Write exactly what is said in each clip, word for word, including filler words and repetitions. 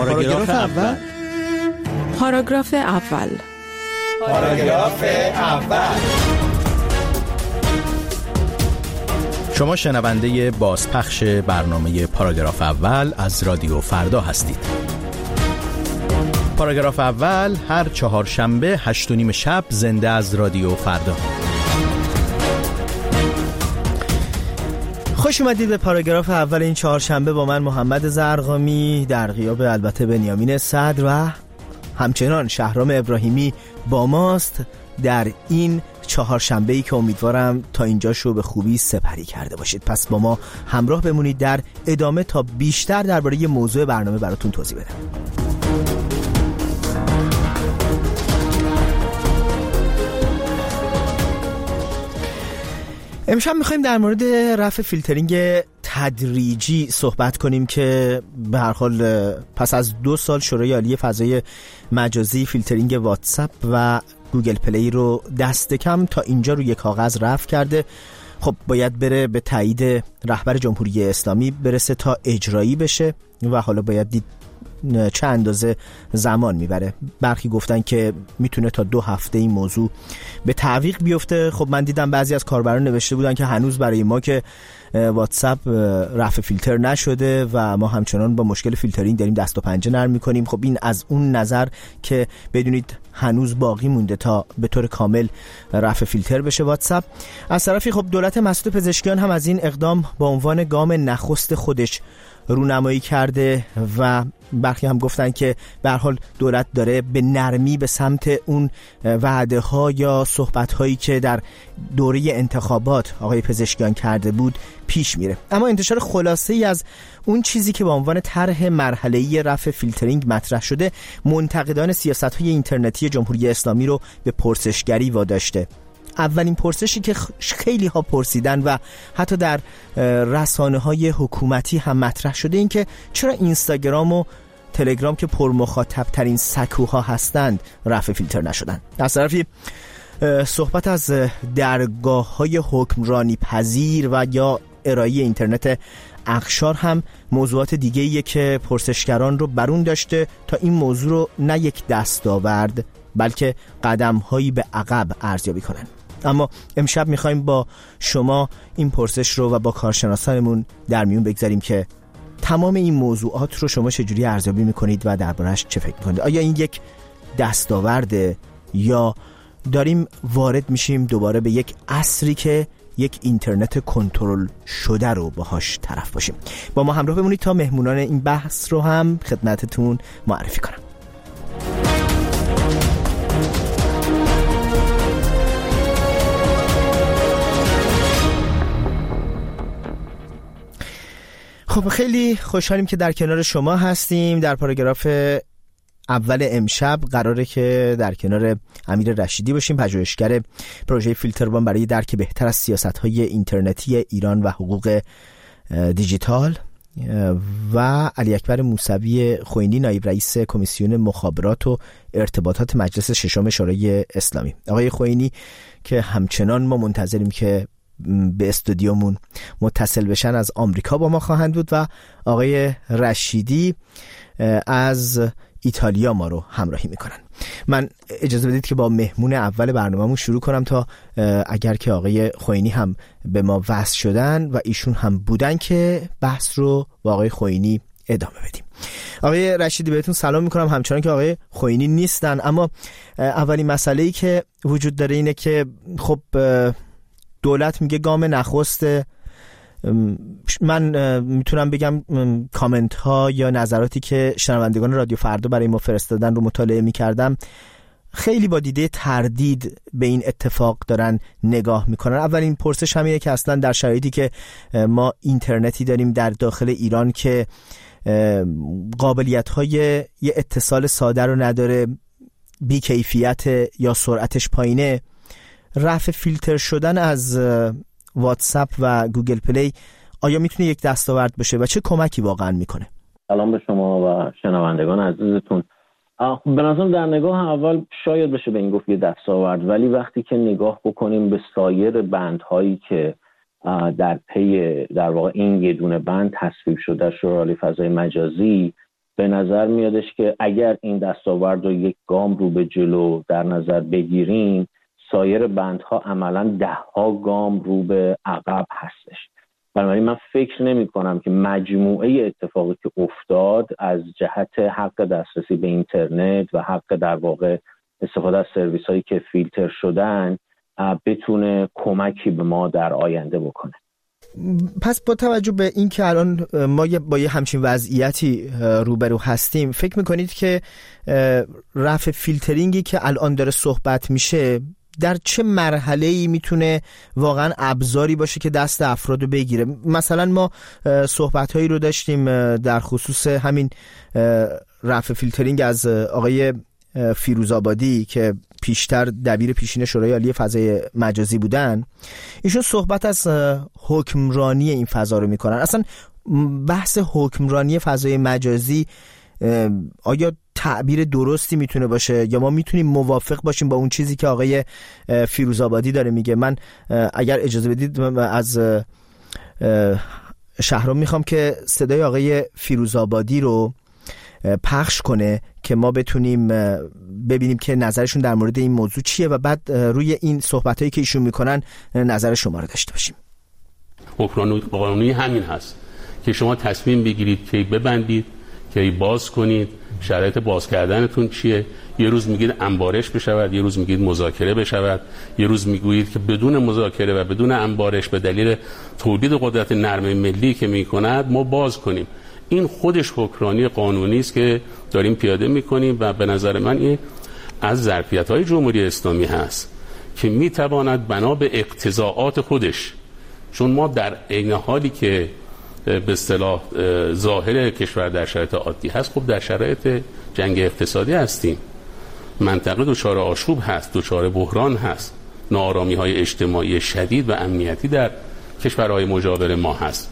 پاراگراف اول. پاراگراف اول. پاراگراف اول. شما شنونده بازپخش برنامه پاراگراف اول از رادیو فردا هستید. پاراگراف اول هر چهارشنبه هشت و نیم شب زنده از رادیو فردا. خوش اومدید به پاراگراف اول این چهارشنبه با من محمد زرقامی، در غیاب البته بنیامین صدر و همچنان شهرام ابراهیمی با ماست در این چهارشنبه‌ای که امیدوارم تا اینجاشو به خوبی سپری کرده باشید. پس با ما همراه بمونید در ادامه تا بیشتر درباره موضوع برنامه براتون توضیح بدم. امشب میخوایم در مورد رفع فیلترینگ تدریجی صحبت کنیم که به هر حال پس از دو سال شورای عالی فضای مجازی فیلترینگ واتساپ و گوگل پلی رو دست کم تا اینجا روی کاغذ رفع کرده. خب باید بره به تایید رهبر جمهوری اسلامی برسه تا اجرایی بشه و حالا باید دید چه اندازه زمان میبره. برخی گفتن که میتونه تا دو هفته این موضوع به تعویق بیفته. خب من دیدم بعضی از کاربران نوشته بودن که هنوز برای ما که واتساپ رفع فیلتر نشده و ما همچنان با مشکل فیلترینگ داریم دست و پنجه نرم میکنیم. خب این از اون نظر که بدونید هنوز باقی مونده تا به طور کامل رفع فیلتر بشه واتساپ. از طرفی خب دولت مسعود پزشکیان هم از این اقدام با عنوان گام نخست خودش رونمایی کرده و برخی هم گفتن که به هر حال دولت داره به نرمی به سمت اون وعده ها یا صحبت هایی که در دوره انتخابات آقای پزشکیان کرده بود پیش میره. اما انتشار خلاصه ای از اون چیزی که با عنوان طرح مرحله‌ای رفع فیلترینگ مطرح شده منتقدان سیاست‌های اینترنتی جمهوری اسلامی رو به پرسشگری واداشته. اولین پرسشی که خیلی ها پرسیدن و حتی در رسانه های حکومتی هم مطرح شده این که چرا اینستاگرام و تلگرام که پر مخاطب ترین سکوها هستند رفع فیلتر نشدن. از طرفی صحبت از درگاه های حکمرانی پذیر و یا ارائه اینترنت اقشار هم موضوعات دیگه ایه که پرسشگران رو برون داشته تا این موضوع رو نه یک دستاورد بلکه قدم هایی به عقب ارزیابی کنن. اما امشب میخوایم با شما این پرسش رو و با کارشناسانمون در میون بگذاریم که تمام این موضوعات رو شما چجوری ارزیابی میکنید و درباره‌اش چه فکر میکنید؟ آیا این یک دستاورده یا داریم وارد میشیم دوباره به یک عصری که یک اینترنت کنترل شده رو باهاش طرف باشیم؟ با ما همراه بمونید تا مهمونان این بحث رو هم خدمتتون معرفی کنم. خب خیلی خوشحالیم که در کنار شما هستیم. در پاراگراف اول امشب قراره که در کنار امیر رشیدی باشیم، پژوهشگر پروژه فیلتربان برای درک بهتر از سیاست‌های اینترنتی ایران و حقوق دیجیتال، و علی اکبر موسوی خوئینی، نایب رئیس کمیسیون مخابرات و ارتباطات مجلس ششم شورای اسلامی. آقای خوئینی که همچنان ما منتظریم که به استودیومون متصل بشن از آمریکا با ما خواهند بود و آقای رشیدی از ایتالیا ما رو همراهی میکنن. من اجازه بدید که با مهمون اول برنامه‌مون شروع کنم تا اگر که آقای خوئینی هم به ما وصل شدن و ایشون هم بودن که بحث رو با آقای خوئینی ادامه بدیم. آقای رشیدی بهتون سلام میکنم، همچنان که آقای خوئینی نیستن. اما اولین مسئله‌ای که وجود داره اینه که خب دولت میگه گام نخست. من میتونم بگم کامنت ها یا نظراتی که شنوندگان رادیو فردا برای ما فرستادن رو مطالعه میکردم، خیلی با دیده تردید به این اتفاق دارن نگاه میکنن. اولین پرسش همینه که اصلا در شرایطی که ما اینترنتی داریم در داخل ایران که قابلیت های یه اتصال ساده رو نداره، بی کیفیت یا سرعتش پایینه، رفع فیلتر شدن از واتساپ و گوگل پلی آیا میتونه یک دستاورد بشه و چه کمکی واقعا میکنه؟ سلام به شما و شنوندگان عزیزتون. به نظرم در نگاه اول شاید بشه به این گفت یه دستاورد، ولی وقتی که نگاه بکنیم به سایر بندهایی که در پی در واقع این یه دونه بند تصویب شده شورای عالی فضای مجازی، به نظر میادش که اگر این دستاورد رو یک گام رو به جلو در نظر بگیریم، سایر بندها عملاً ده ها گام رو به عقب هستش. بنابراین من فکر نمی کنم که مجموعه اتفاقی که افتاد از جهت حق دسترسی به اینترنت و حق در واقع استفاده از سرویس هایی که فیلتر شدن بتونه کمکی به ما در آینده بکنه. پس با توجه به این که الان ما با یه همچین وضعیتی روبرو هستیم، فکر میکنید که رفع فیلترینگی که الان داره صحبت میشه در چه مرحله‌ای میتونه واقعا ابزاری باشه که دست افراد رو بگیره؟ مثلا ما صحبت‌هایی رو داشتیم در خصوص همین رفع فیلترینگ از آقای فیروزآبادی که پیشتر دبیر پیشین شورای عالی فضای مجازی بودن. ایشون صحبت از حکمرانی این فضا رو میکنن. اصلا بحث حکمرانی فضای مجازی آیا تعبیر درستی میتونه باشه یا ما میتونیم موافق باشیم با اون چیزی که آقای فیروزآبادی داره میگه؟ من اگر اجازه بدید از شهرام میخوام که صدای آقای فیروزآبادی رو پخش کنه که ما بتونیم ببینیم که نظرشون در مورد این موضوع چیه و بعد روی این صحبتایی که ایشون میکنن نظر شما رو داشته باشیم. حکمرانی قانونی همین هست که شما تصمیم بگیرید که ببندید، که باز کنید، شرایط باز کردنتون چیه. یه روز میگید انبارش بشود، یه روز میگید مذاکره بشود، یه روز میگویید که بدون مذاکره و بدون انبارش به دلیل تولید قدرت نرم ملی که میکند ما باز کنیم. این خودش حکمرانی قانونی است که داریم پیاده میکنیم و به نظر من این از ظرفیت‌های جمهوری اسلامی هست که میتواند بنا به اقتضاعات خودش، چون ما در عین حالی که به اصطلاح ظاهر کشور در شرایط عادی هست، خب در شرایط جنگ اقتصادی هستیم، منطقه دچار آشوب هست، دچار بحران هست، ناآرامی‌های اجتماعی شدید و امنیتی در کشورهای مجاور ما هست.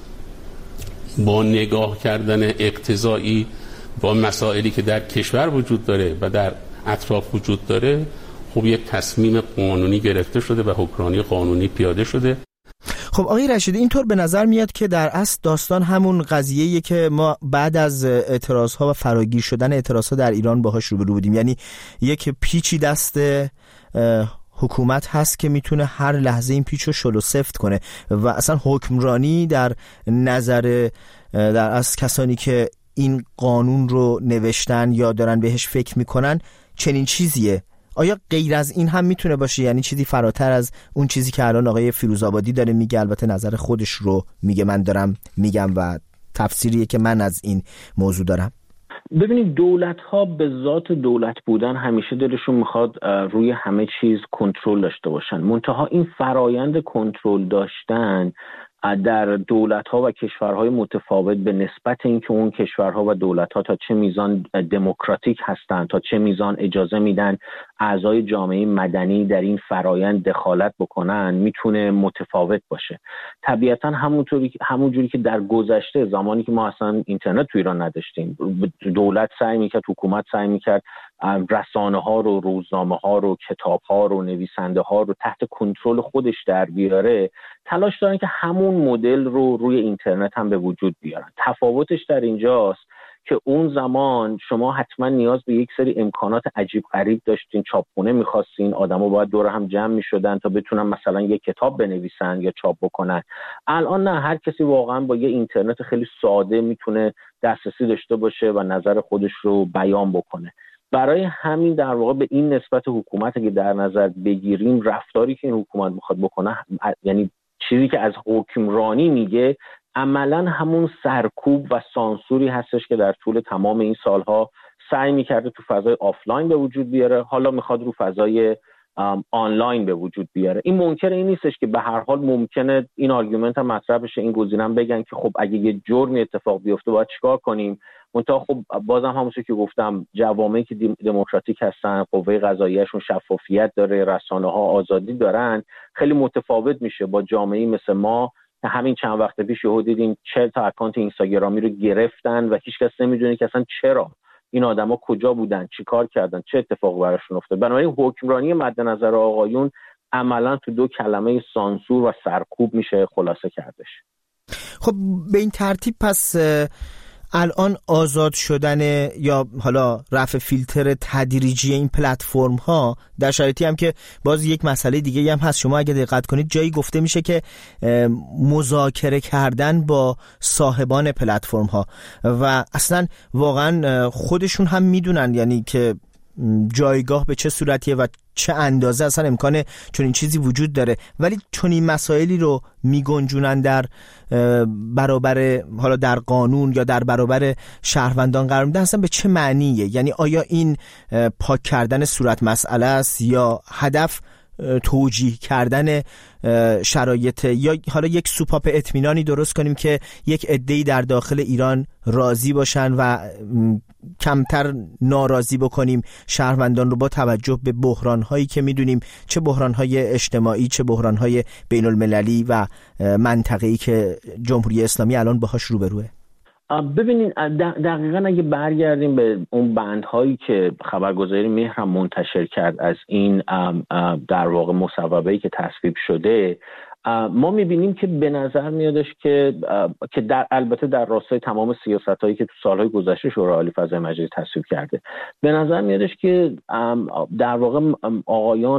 با نگاه کردن اقتضایی با مسائلی که در کشور وجود داره و در اطراف وجود داره، خب یک تصمیم قانونی گرفته شده و حکمرانی قانونی پیاده شده. خب آقای رشیدی، اینطور به نظر میاد که در اصل داستان همون قضیه‌ایه که ما بعد از اعتراضها و فراگیر شدن اعتراضها در ایران باهاش روبرو بودیم، یعنی یک پیچی دست حکومت هست که میتونه هر لحظه این پیچ رو شل و سفت کنه و اصلا حکمرانی در نظر در از کسانی که این قانون رو نوشتن یا دارن بهش فکر میکنن چنین چیزیه. آیا غیر از این هم میتونه باشه؟ یعنی چیزی فراتر از اون چیزی که الان آقای فیروزآبادی داره میگه، البته نظر خودش رو میگه، من دارم میگم و تفسیریه که من از این موضوع دارم. ببینید، دولت ها به ذات دولت بودن همیشه دلشون میخواد روی همه چیز کنترل داشته باشن. منتها این فرایند کنترل داشتن در دولت‌ها و کشورهای متفاوت به نسبت اینکه اون کشورها و دولت‌ها تا چه میزان دموکراتیک هستند، تا چه میزان اجازه میدن اعضای جامعه مدنی در این فرایند دخالت بکنن، میتونه متفاوت باشه. طبیعتاً همونطوری همونجوری که در گذشته زمانی که ما اصلا اینترنت تو ایران نداشتیم، دولت سعی میکرد، حکومت سعی میکرد رسانه ها رو، روزنامه ها رو، کتاب ها رو، نویسنده ها رو تحت کنترل خودش در بیاره، تلاش دارن که همون مدل رو روی اینترنت هم به وجود بیارن. تفاوتش در اینجاست که اون زمان شما حتما نیاز به یک سری امکانات عجیب غریب داشتین، چاپخونه می‌خواستین، آدما باید دور هم جمع می‌شدن تا بتونن مثلا یک کتاب بنویسن یا چاپ بکنن. الان نه، هر کسی واقعا با یه اینترنت خیلی ساده میتونه دسترسی داشته باشه و نظر خودش رو بیان بکنه. برای همین در واقع به این نسبت حکومت که در نظر بگیریم، رفتاری که این حکومت میخواد بکنه، یعنی چیزی که از حکمرانی میگه، عملا همون سرکوب و سانسوری هستش که در طول تمام این سالها سعی میکرده تو فضای آفلاین به وجود بیاره، حالا میخواد رو فضای آنلاین به وجود بیاره. این منکر این نیستش که به هر حال ممکنه این آرگومنت هم مطرح بشه، این گزینه هم بگن که خب اگه یه جرمی اتفاق بیفته باید چیکار کنیم. منتها خب بازم همونطور که گفتم، جوامعی که دموکراتیک هستن، قوه قضاییه‌شون شفافیت داره، رسانه‌ها آزادی دارن، خیلی متفاوت میشه با جامعه‌ای مثل ما که همین چند وقت پیش یهو دیدیم چهل تا اکانت اینستاگرامی رو گرفتن و هیچ کس نمیدونه که اصلا چرا این آدما کجا بودن، چی کار کردن، چه اتفاقی براشون افتاد. بنابراین حکمرانی مد نظر آقایون عملا تو دو کلمه سانسور و سرکوب میشه خلاصه کردش. خب به این ترتیب پس الان آزاد شدن یا حالا رفع فیلتر تدریجی این پلتفرم ها در شرایطی هم که باز یک مسئله دیگه هم هست، شما اگه دقت کنید جایی گفته میشه که مذاکره کردن با صاحبان پلتفرم ها و اصلا واقعا خودشون هم میدونن یعنی که جایگاه به چه صورتیه و چه اندازه اصلا امکانه چون این چیزی وجود داره، ولی چون این مسائلی رو میگنجونن در برابر حالا در قانون یا در برابر شهروندان قرار میدن، اصلا به چه معنیه؟ یعنی آیا این پاک کردن صورت مسئله است یا هدف توجیه کردن شرایط یا حالا یک سوپاپ اطمینانی درست کنیم که یک عده‌ای در داخل ایران راضی باشن و کمتر ناراضی بکنیم شهروندان رو با توجه به بحران‌هایی که می‌دونیم، چه بحران‌های اجتماعی چه بحران‌های بین‌المللی و منطقه‌ای که جمهوری اسلامی الان باهاش روبروه؟ ببینین دقیقاً اگه برگردیم به اون بندهایی که خبرگزاری مهر هم منتشر کرد از این در واقع مصوبه‌ای که تصویب شده، ما میبینیم که به نظر میادش که که در البته در راستای تمام سیاستایی که تو سالهای گذشته شورای عالی فضای مجازی تصویب کرده، به نظر میادش که در واقع آقایان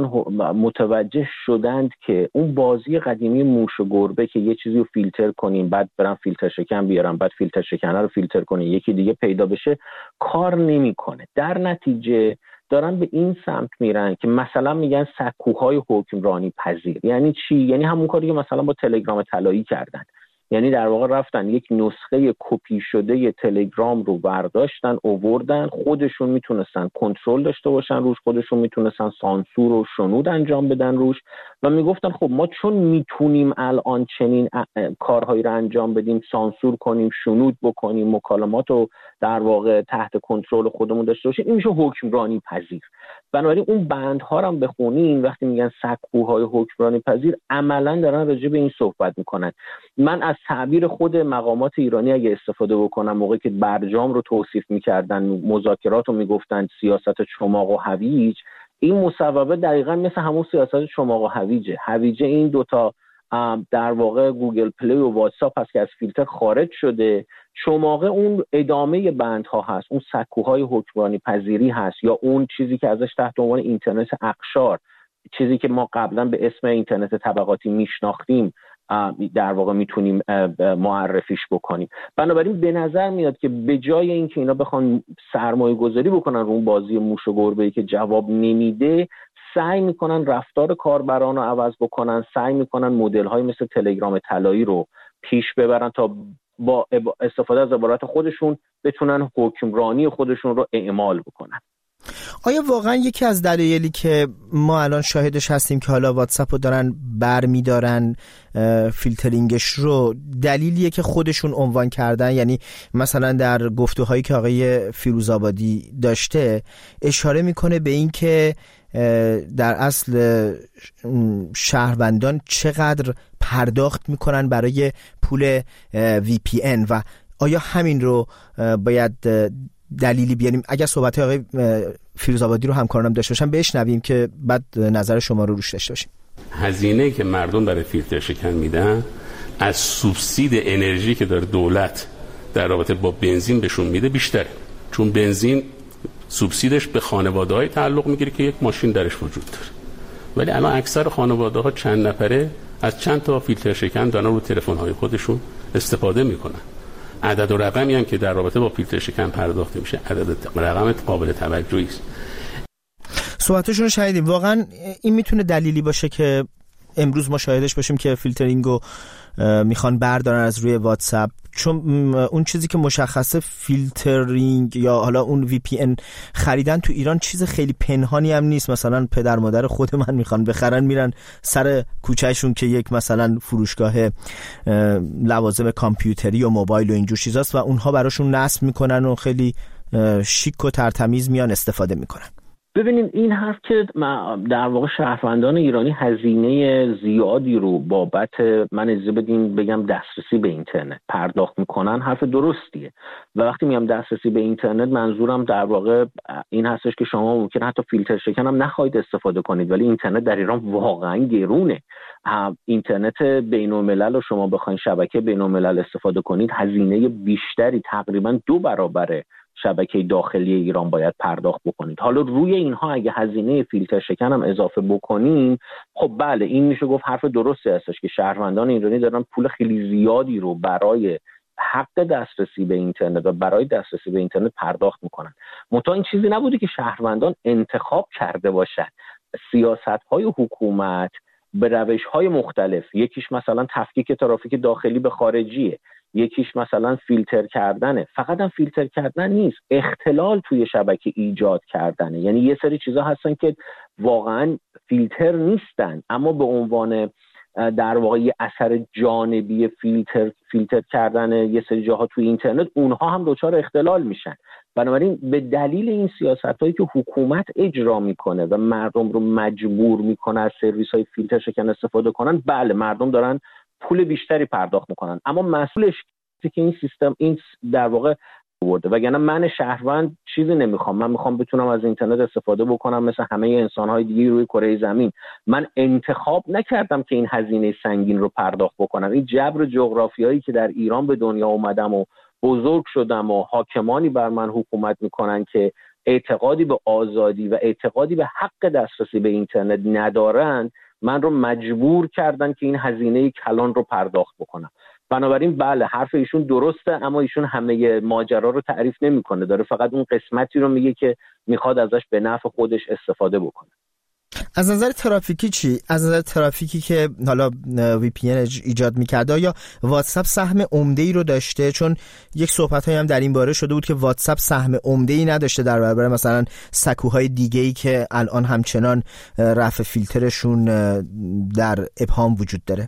متوجه شدند که اون بازی قدیمی موش و گربه که یه چیزی رو فیلتر کنیم بعد برن فیلتر شکن بیارن بعد فیلتر شکنه رو فیلتر کنیم یکی دیگه پیدا بشه کار نمیکنه. در نتیجه دارن به این سمت میرن که مثلا میگن سکوهای حکمرانی پذیر. یعنی چی؟ یعنی همون کاری که مثلا با تلگرام طلایی کردن، یعنی در واقع رفتن یک نسخه کپی شده تلگرام رو برداشتن آوردن، خودشون میتونستن کنترل داشته باشن روش، خودشون میتونستن سانسور و شنود انجام بدن روش و میگفتن خب ما چون میتونیم الان چنین کارهایی رو انجام بدیم، سانسور کنیم، شنود بکنیم، مکالمات رو در واقع تحت کنترل خودمون داشته باشیم، این میشه حکمرانی پذیر. بنابراین اون بندها رو هم بخونین وقتی میگن سکوهای حکمرانی پذیر عملا دارن راجع به این صحبت میکنن. من از تعبیر خود مقامات ایرانی اگه استفاده بکنم، موقعی که برجام رو توصیف میکردن، مذاکرات رو میگفتن سیاست چماق و هویج، این مصوبه دقیقاً مثل همون سیاست چماق و هویجه. هویجه این دوتا در واقع گوگل پلی و واتساپ هست که از فیلتر خارج شده، چماقه اون ادامه بندها هست، اون سکوهای حکمرانی پذیری هست یا اون چیزی که ازش تحت عنوان اینترنت اقشار، چیزی که ما قبلا به اسم اینترنت طبقاتی میشناختیم در واقع میتونیم معرفیش بکنیم. بنابراین به نظر میاد که به جای اینکه اینا بخوان سرمایه گذاری بکنن رو اون بازی موش و گربه‌ای که جواب نمیده، سعی میکنن رفتار کاربران رو عوض بکنن، سعی میکنن مدل‌های مثل تلگرام طلایی رو پیش ببرن تا با استفاده از عبارات خودشون بتونن حکمرانی خودشون رو اعمال بکنن. آیا واقعا یکی از دلایلی که ما الان شاهدش هستیم که حالا واتساپ رو دارن برمیدارن فیلترینگش رو، دلیلیه که خودشون عنوان کردن؟ یعنی مثلا در گفتگوهایی که آقای فیروزآبادی داشته اشاره میکنه به این که در اصل شهروندان چقدر پرداخت میکنن برای پول وی پی ان و آیا همین رو باید دلیلی بیاریم؟ اگر صحبت آقای فیروزآبادی رو همکارانم داشته باشم بشنویم که بعد نظر شما رو روش داشته باشیم. هزینه که مردم برای فیلتر شکن میدن از سوبسید انرژی که داره دولت در رابطه با بنزین بهشون میده بیشتره، چون بنزین سوبسیدش به خانواده‌های تعلق میگیره که یک ماشین درش وجود داره، ولی الان اکثر خانواده‌ها چند نفره از چند تا فیلتر شکن دارن رو تلفن‌های خودشون استفاده میکنن. عدد و رقمی هم که در رابطه با فیلتر شکن پرداخته میشه عدد رقم قابل توجهی است. صحبتشون رو شنیدیم. واقعا این میتونه دلیلی باشه که امروز ما شاهدش باشیم که فیلترینگو میخوان بردارن از روی واتساپ، چون اون چیزی که مشخصه فیلترینگ یا حالا اون وی پی ان خریدن تو ایران چیز خیلی پنهانی هم نیست. مثلا پدر مادر خود من میخوان بخرن میرن سر کوچهشون که یک مثلا فروشگاه لوازم کامپیوتری و موبایل و اینجور چیزاست و اونها براشون نصب میکنن و خیلی شیک و ترتمیز میان استفاده میکنن. ببینید این حرف که در واقع شهروندان ایرانی هزینه زیادی رو بابت من اجازه بدین بگم دسترسی به اینترنت پرداخت میکنن حرف درستیه و وقتی میگم دسترسی به اینترنت منظورم در واقع این هستش که شما ممکن حتی فیلتر شکن هم نخواهید استفاده کنید ولی اینترنت در ایران واقعا گرونه. اینترنت بین الملل رو شما بخواید شبکه بین الملل استفاده کنید هزینه بیشتری تقریبا دو برابره شبکه داخلی ایران باید پرداخت بکنید. حالا روی اینها اگه هزینه فیلتر شکن هم اضافه بکنیم خب بله این میشه گفت حرف درستی هستش که شهروندان ایرانی دارن پول خیلی زیادی رو برای حق دسترسی به اینترنت و برای دسترسی به اینترنت پرداخت میکنن. منتها این چیزی نبوده که شهروندان انتخاب کرده باشن. سیاست‌های حکومت به روش‌های مختلف، یکیش مثلا تفکیک ترافیک داخلی به خارجیه، یکیش مثلا فیلتر کردنه. فقط هم فیلتر کردن نیست، اختلال توی شبکه ایجاد کردنه. یعنی یه سری چیزا هستن که واقعا فیلتر نیستن اما به عنوان در واقع یه اثر جانبی فیلتر فیلتر کردن یه سری جاها توی اینترنت اونها هم دچار اختلال میشن. بنابراین به دلیل این سیاستایی که حکومت اجرا میکنه و مردم رو مجبور میکنه از سرویس‌های فیلتر شکن استفاده کنن، بله مردم دارن پول بیشتری پرداخت میکنن اما مسئولش که این سیستم این در واقع برده. وگرنه من شهروند چیزی نمیخوام، من میخوام بتونم از اینترنت استفاده بکنم مثل همه انسان‌های دیگه روی کره زمین. من انتخاب نکردم که این هزینه سنگین رو پرداخت بکنم. این جبر جغرافیایی که در ایران به دنیا اومدم و بزرگ شدم و حاکمانی بر من حکومت میکنن که اعتقادی به آزادی و اعتقادی به حق دسترسی به اینترنت ندارن من رو مجبور کردن که این هزینه کلان رو پرداخت بکنم. بنابراین بله حرف ایشون درسته اما ایشون همه ماجرا رو تعریف نمیکنه، داره فقط اون قسمتی رو میگه که میخواد ازش به نفع خودش استفاده بکنه. از نظر ترافیکی چی؟ از نظر ترافیکی که حالا وی پی ان ایجاد میکرده یا واتساپ سهم عمده‌ای رو داشته؟ چون یک صحبتایی هم در این باره شده بود که واتساپ سهم عمده‌ای نداشته در برابر مثلا سکوهای دیگه‌ای که الان همچنان رفع فیلترشون در ابهام وجود داره.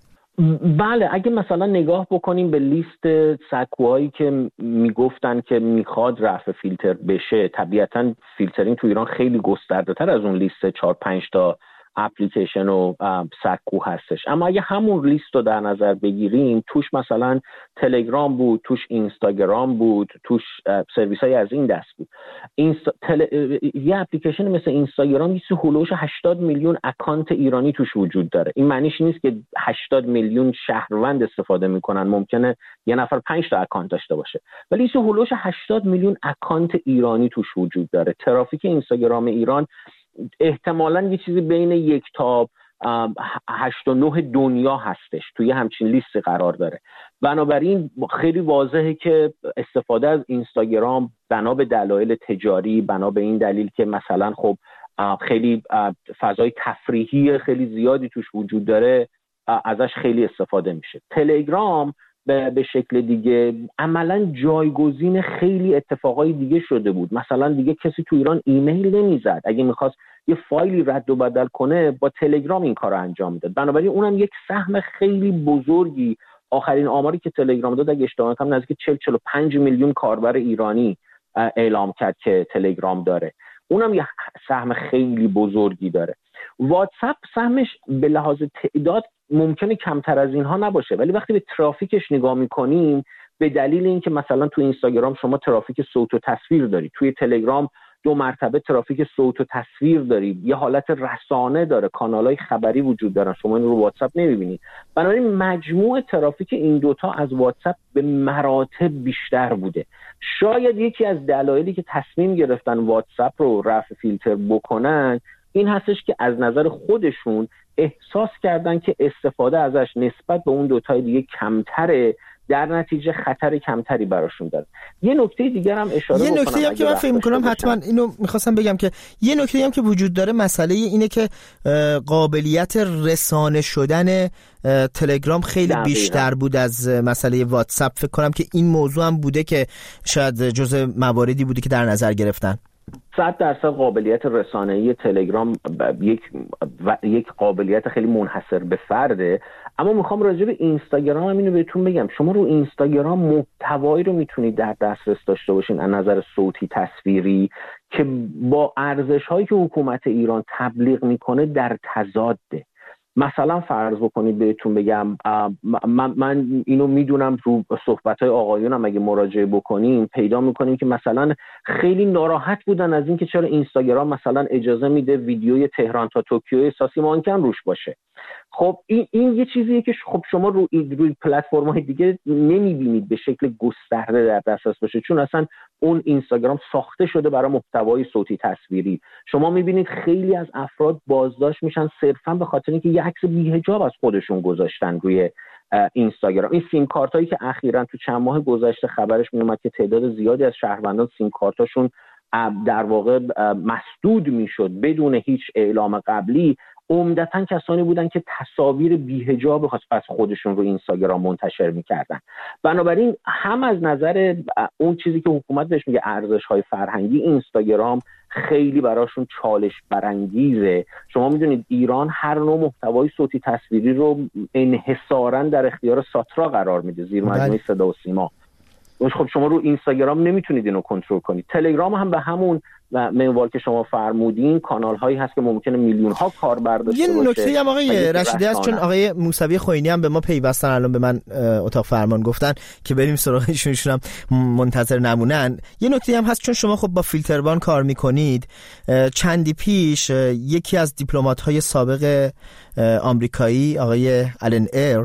بله اگه مثلا نگاه بکنیم به لیست سکوهایی که میگفتن که میخواد رفع فیلتر بشه، طبیعتا فیلترینگ تو ایران خیلی گسترده تر از اون لیست چهار پنج تا اپلیکیشن و سکو هستش. اما اگه همون لیست رو در نظر بگیریم توش مثلا تلگرام بود، توش اینستاگرام بود، توش سرویس های از این دست بود. اینستا... تل... یه اپلیکیشن مثل اینستاگرام یه هولوش هشتاد میلیون اکانت ایرانی توش وجود داره. این معنیش نیست که هشتاد میلیون شهروند استفاده میکنن، ممکنه یه نفر پنج تا اکانت داشته باشه ولی یه هولوش هشتاد میلیون اکانت ایرانی توش وجود داره. ترافیک اینستاگرام ایران احتمالاً یه چیزی بین یک تا هشت و نه دنیا هستش، توی همچین لیست قرار داره. بنابراین خیلی واضحه که استفاده از اینستاگرام بنا به دلایل تجاری، بنا به این دلیل که مثلا خب خیلی فضای تفریحی خیلی زیادی توش وجود داره ازش خیلی استفاده میشه. تلگرام به شکل دیگه عملاً جایگزین خیلی اتفاقای دیگه شده بود. مثلا دیگه کسی تو ایران ایمیل نمیزد، اگه میخواست یه فایلی رد و بدل کنه با تلگرام این کار رو انجام میداد. بنابراین اونم یک سهم خیلی بزرگی، آخرین آماری که تلگرام داد اگه اشتباه نکنم نزدیک چهل چهل و پنج میلیون کاربر ایرانی اعلام کرد که تلگرام داره. اونم یه سهم خیلی بزرگی داره. واتساپ سهمش به لحاظ تعداد ممکنه کمتر از اینها نباشه ولی وقتی به ترافیکش نگاه میکنیم به دلیل اینکه مثلا تو اینستاگرام شما ترافیک صوت و تصویر دارید، توی تلگرام دو مرتبه ترافیک صوت و تصویر دارید، یه حالت رسانه داره، کانالای خبری وجود دارن، شما این رو واتساپ نمیبینید. بنابراین مجموع ترافیک این دوتا از واتساپ به مراتب بیشتر بوده. شاید یکی از دلایلی که تصمیم گرفتن واتساپ رو رفع فیلتر بکنن این هستش که از نظر خودشون احساس کردن که استفاده ازش نسبت به اون دوتای دیگه کمتره، در نتیجه خطر کمتری براشون داره. یه نکته دیگر هم اشاره بکنم، یه نکته هم که من فکر می‌کنم حتما اینو می‌خواستم بگم که یه نکته هم که وجود داره مسئله اینه که قابلیت رسانه شدن تلگرام خیلی دقیقا بیشتر بود از مسئله واتساپ. فکر کنم که این موضوع هم بوده که شاید جزء مواردی بوده که در نظر گرفتن. صد درصد قابلیت رسانه‌ای تلگرام یک و یک قابلیت خیلی منحصر به فرده. اما میخوام راجع به اینستاگرام هم اینو بهتون بگم، شما رو اینستاگرام محتوایی رو میتونید در دسترس داشته باشین از نظر صوتی تصویری که با ارزش‌هایی که حکومت ایران تبلیغ میکنه در تضاده. مثلا فرض بکنید بهتون بگم، من, من اینو میدونم رو صحبت‌های آقایونم اگه مراجعه بکنیم پیدا میکنیم که مثلا خیلی ناراحت بودن از اینکه چرا اینستاگرام مثلا اجازه میده ویدیوی تهران تا توکیو ساسی مانکن روش باشه. خب این این یه چیزیه که خب شما رو روی پلتفرم‌های دیگه نمیبینید به شکل گسترده در دسترس باشه، چون اصلا اون اینستاگرام ساخته شده برای محتوای صوتی تصویری. شما میبینید خیلی از افراد بازداشت میشن صرفا به خاطر اینکه یه عکس بی‌حجاب از خودشون گذاشتن روی اینستاگرام. این سیم کارت هایی که اخیراً تو چند ماه گذشته خبرش میومد که تعداد زیادی از شهروندان سیم کارتاشون در واقع مسدود میشد بدون هیچ اعلام قبلی، عمدتاً کسانی بودن که تصاویر بی‌حجاب از خودشون رو اینستاگرام منتشر میکردن. بنابراین هم از نظر اون چیزی که حکومت بهش میگه ارزش‌های فرهنگی، اینستاگرام خیلی براشون چالش برانگیزه. شما میدونید ایران هر نوع محتوای صوتی تصویری رو انحصاراً در اختیار ساترا قرار میده، زیر مجموعه صدا و سیما. خب شما رو اینستاگرام نمیتونید اینو کنترل کنید. تلگرام هم به همون منوال که شما فرمودین کانال هایی هست که ممکنه میلیون ها کاربر داشته باشه. یه نکته هم آقای رشیدی هست، چون آقای موسوی خوئینی هم به ما پیوستن، الان به من اتاق فرمان گفتن که بریم سراغشون، ایشون هم منتظر نمونن. یه نکته هم هست، چون شما خب با فیلتربان کار میکنید، چندی پیش یکی از دیپلمات های سابق آمریکایی آقای آلن ایر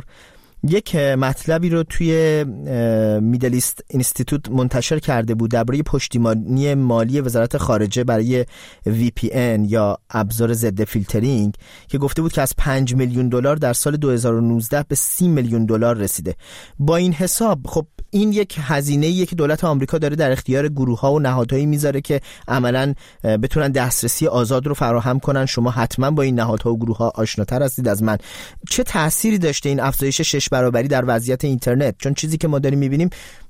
یک مطلبی رو توی میدل ایست اینستیتوت منتشر کرده بود درباره پشتیبانی مالی وزارت خارجه برای وی پی ان یا ابزار ضد فیلترینگ، که گفته بود که از پنج میلیون دلار در سال دو هزار و نوزده به سی میلیون دلار رسیده. با این حساب خب این یک هزینه‌ایه که دولت آمریکا داره در اختیار گروه‌ها و نهادهایی میذاره که عملاً بتونن دسترسی آزاد رو فراهم کنن. شما حتما با این نهادها و گروه‌ها آشناتر هستید از من. چه تأثیری داشته این افزایش شش برابری در وضعیت اینترنت؟ چون چیزی که ما داریم می‌بینیم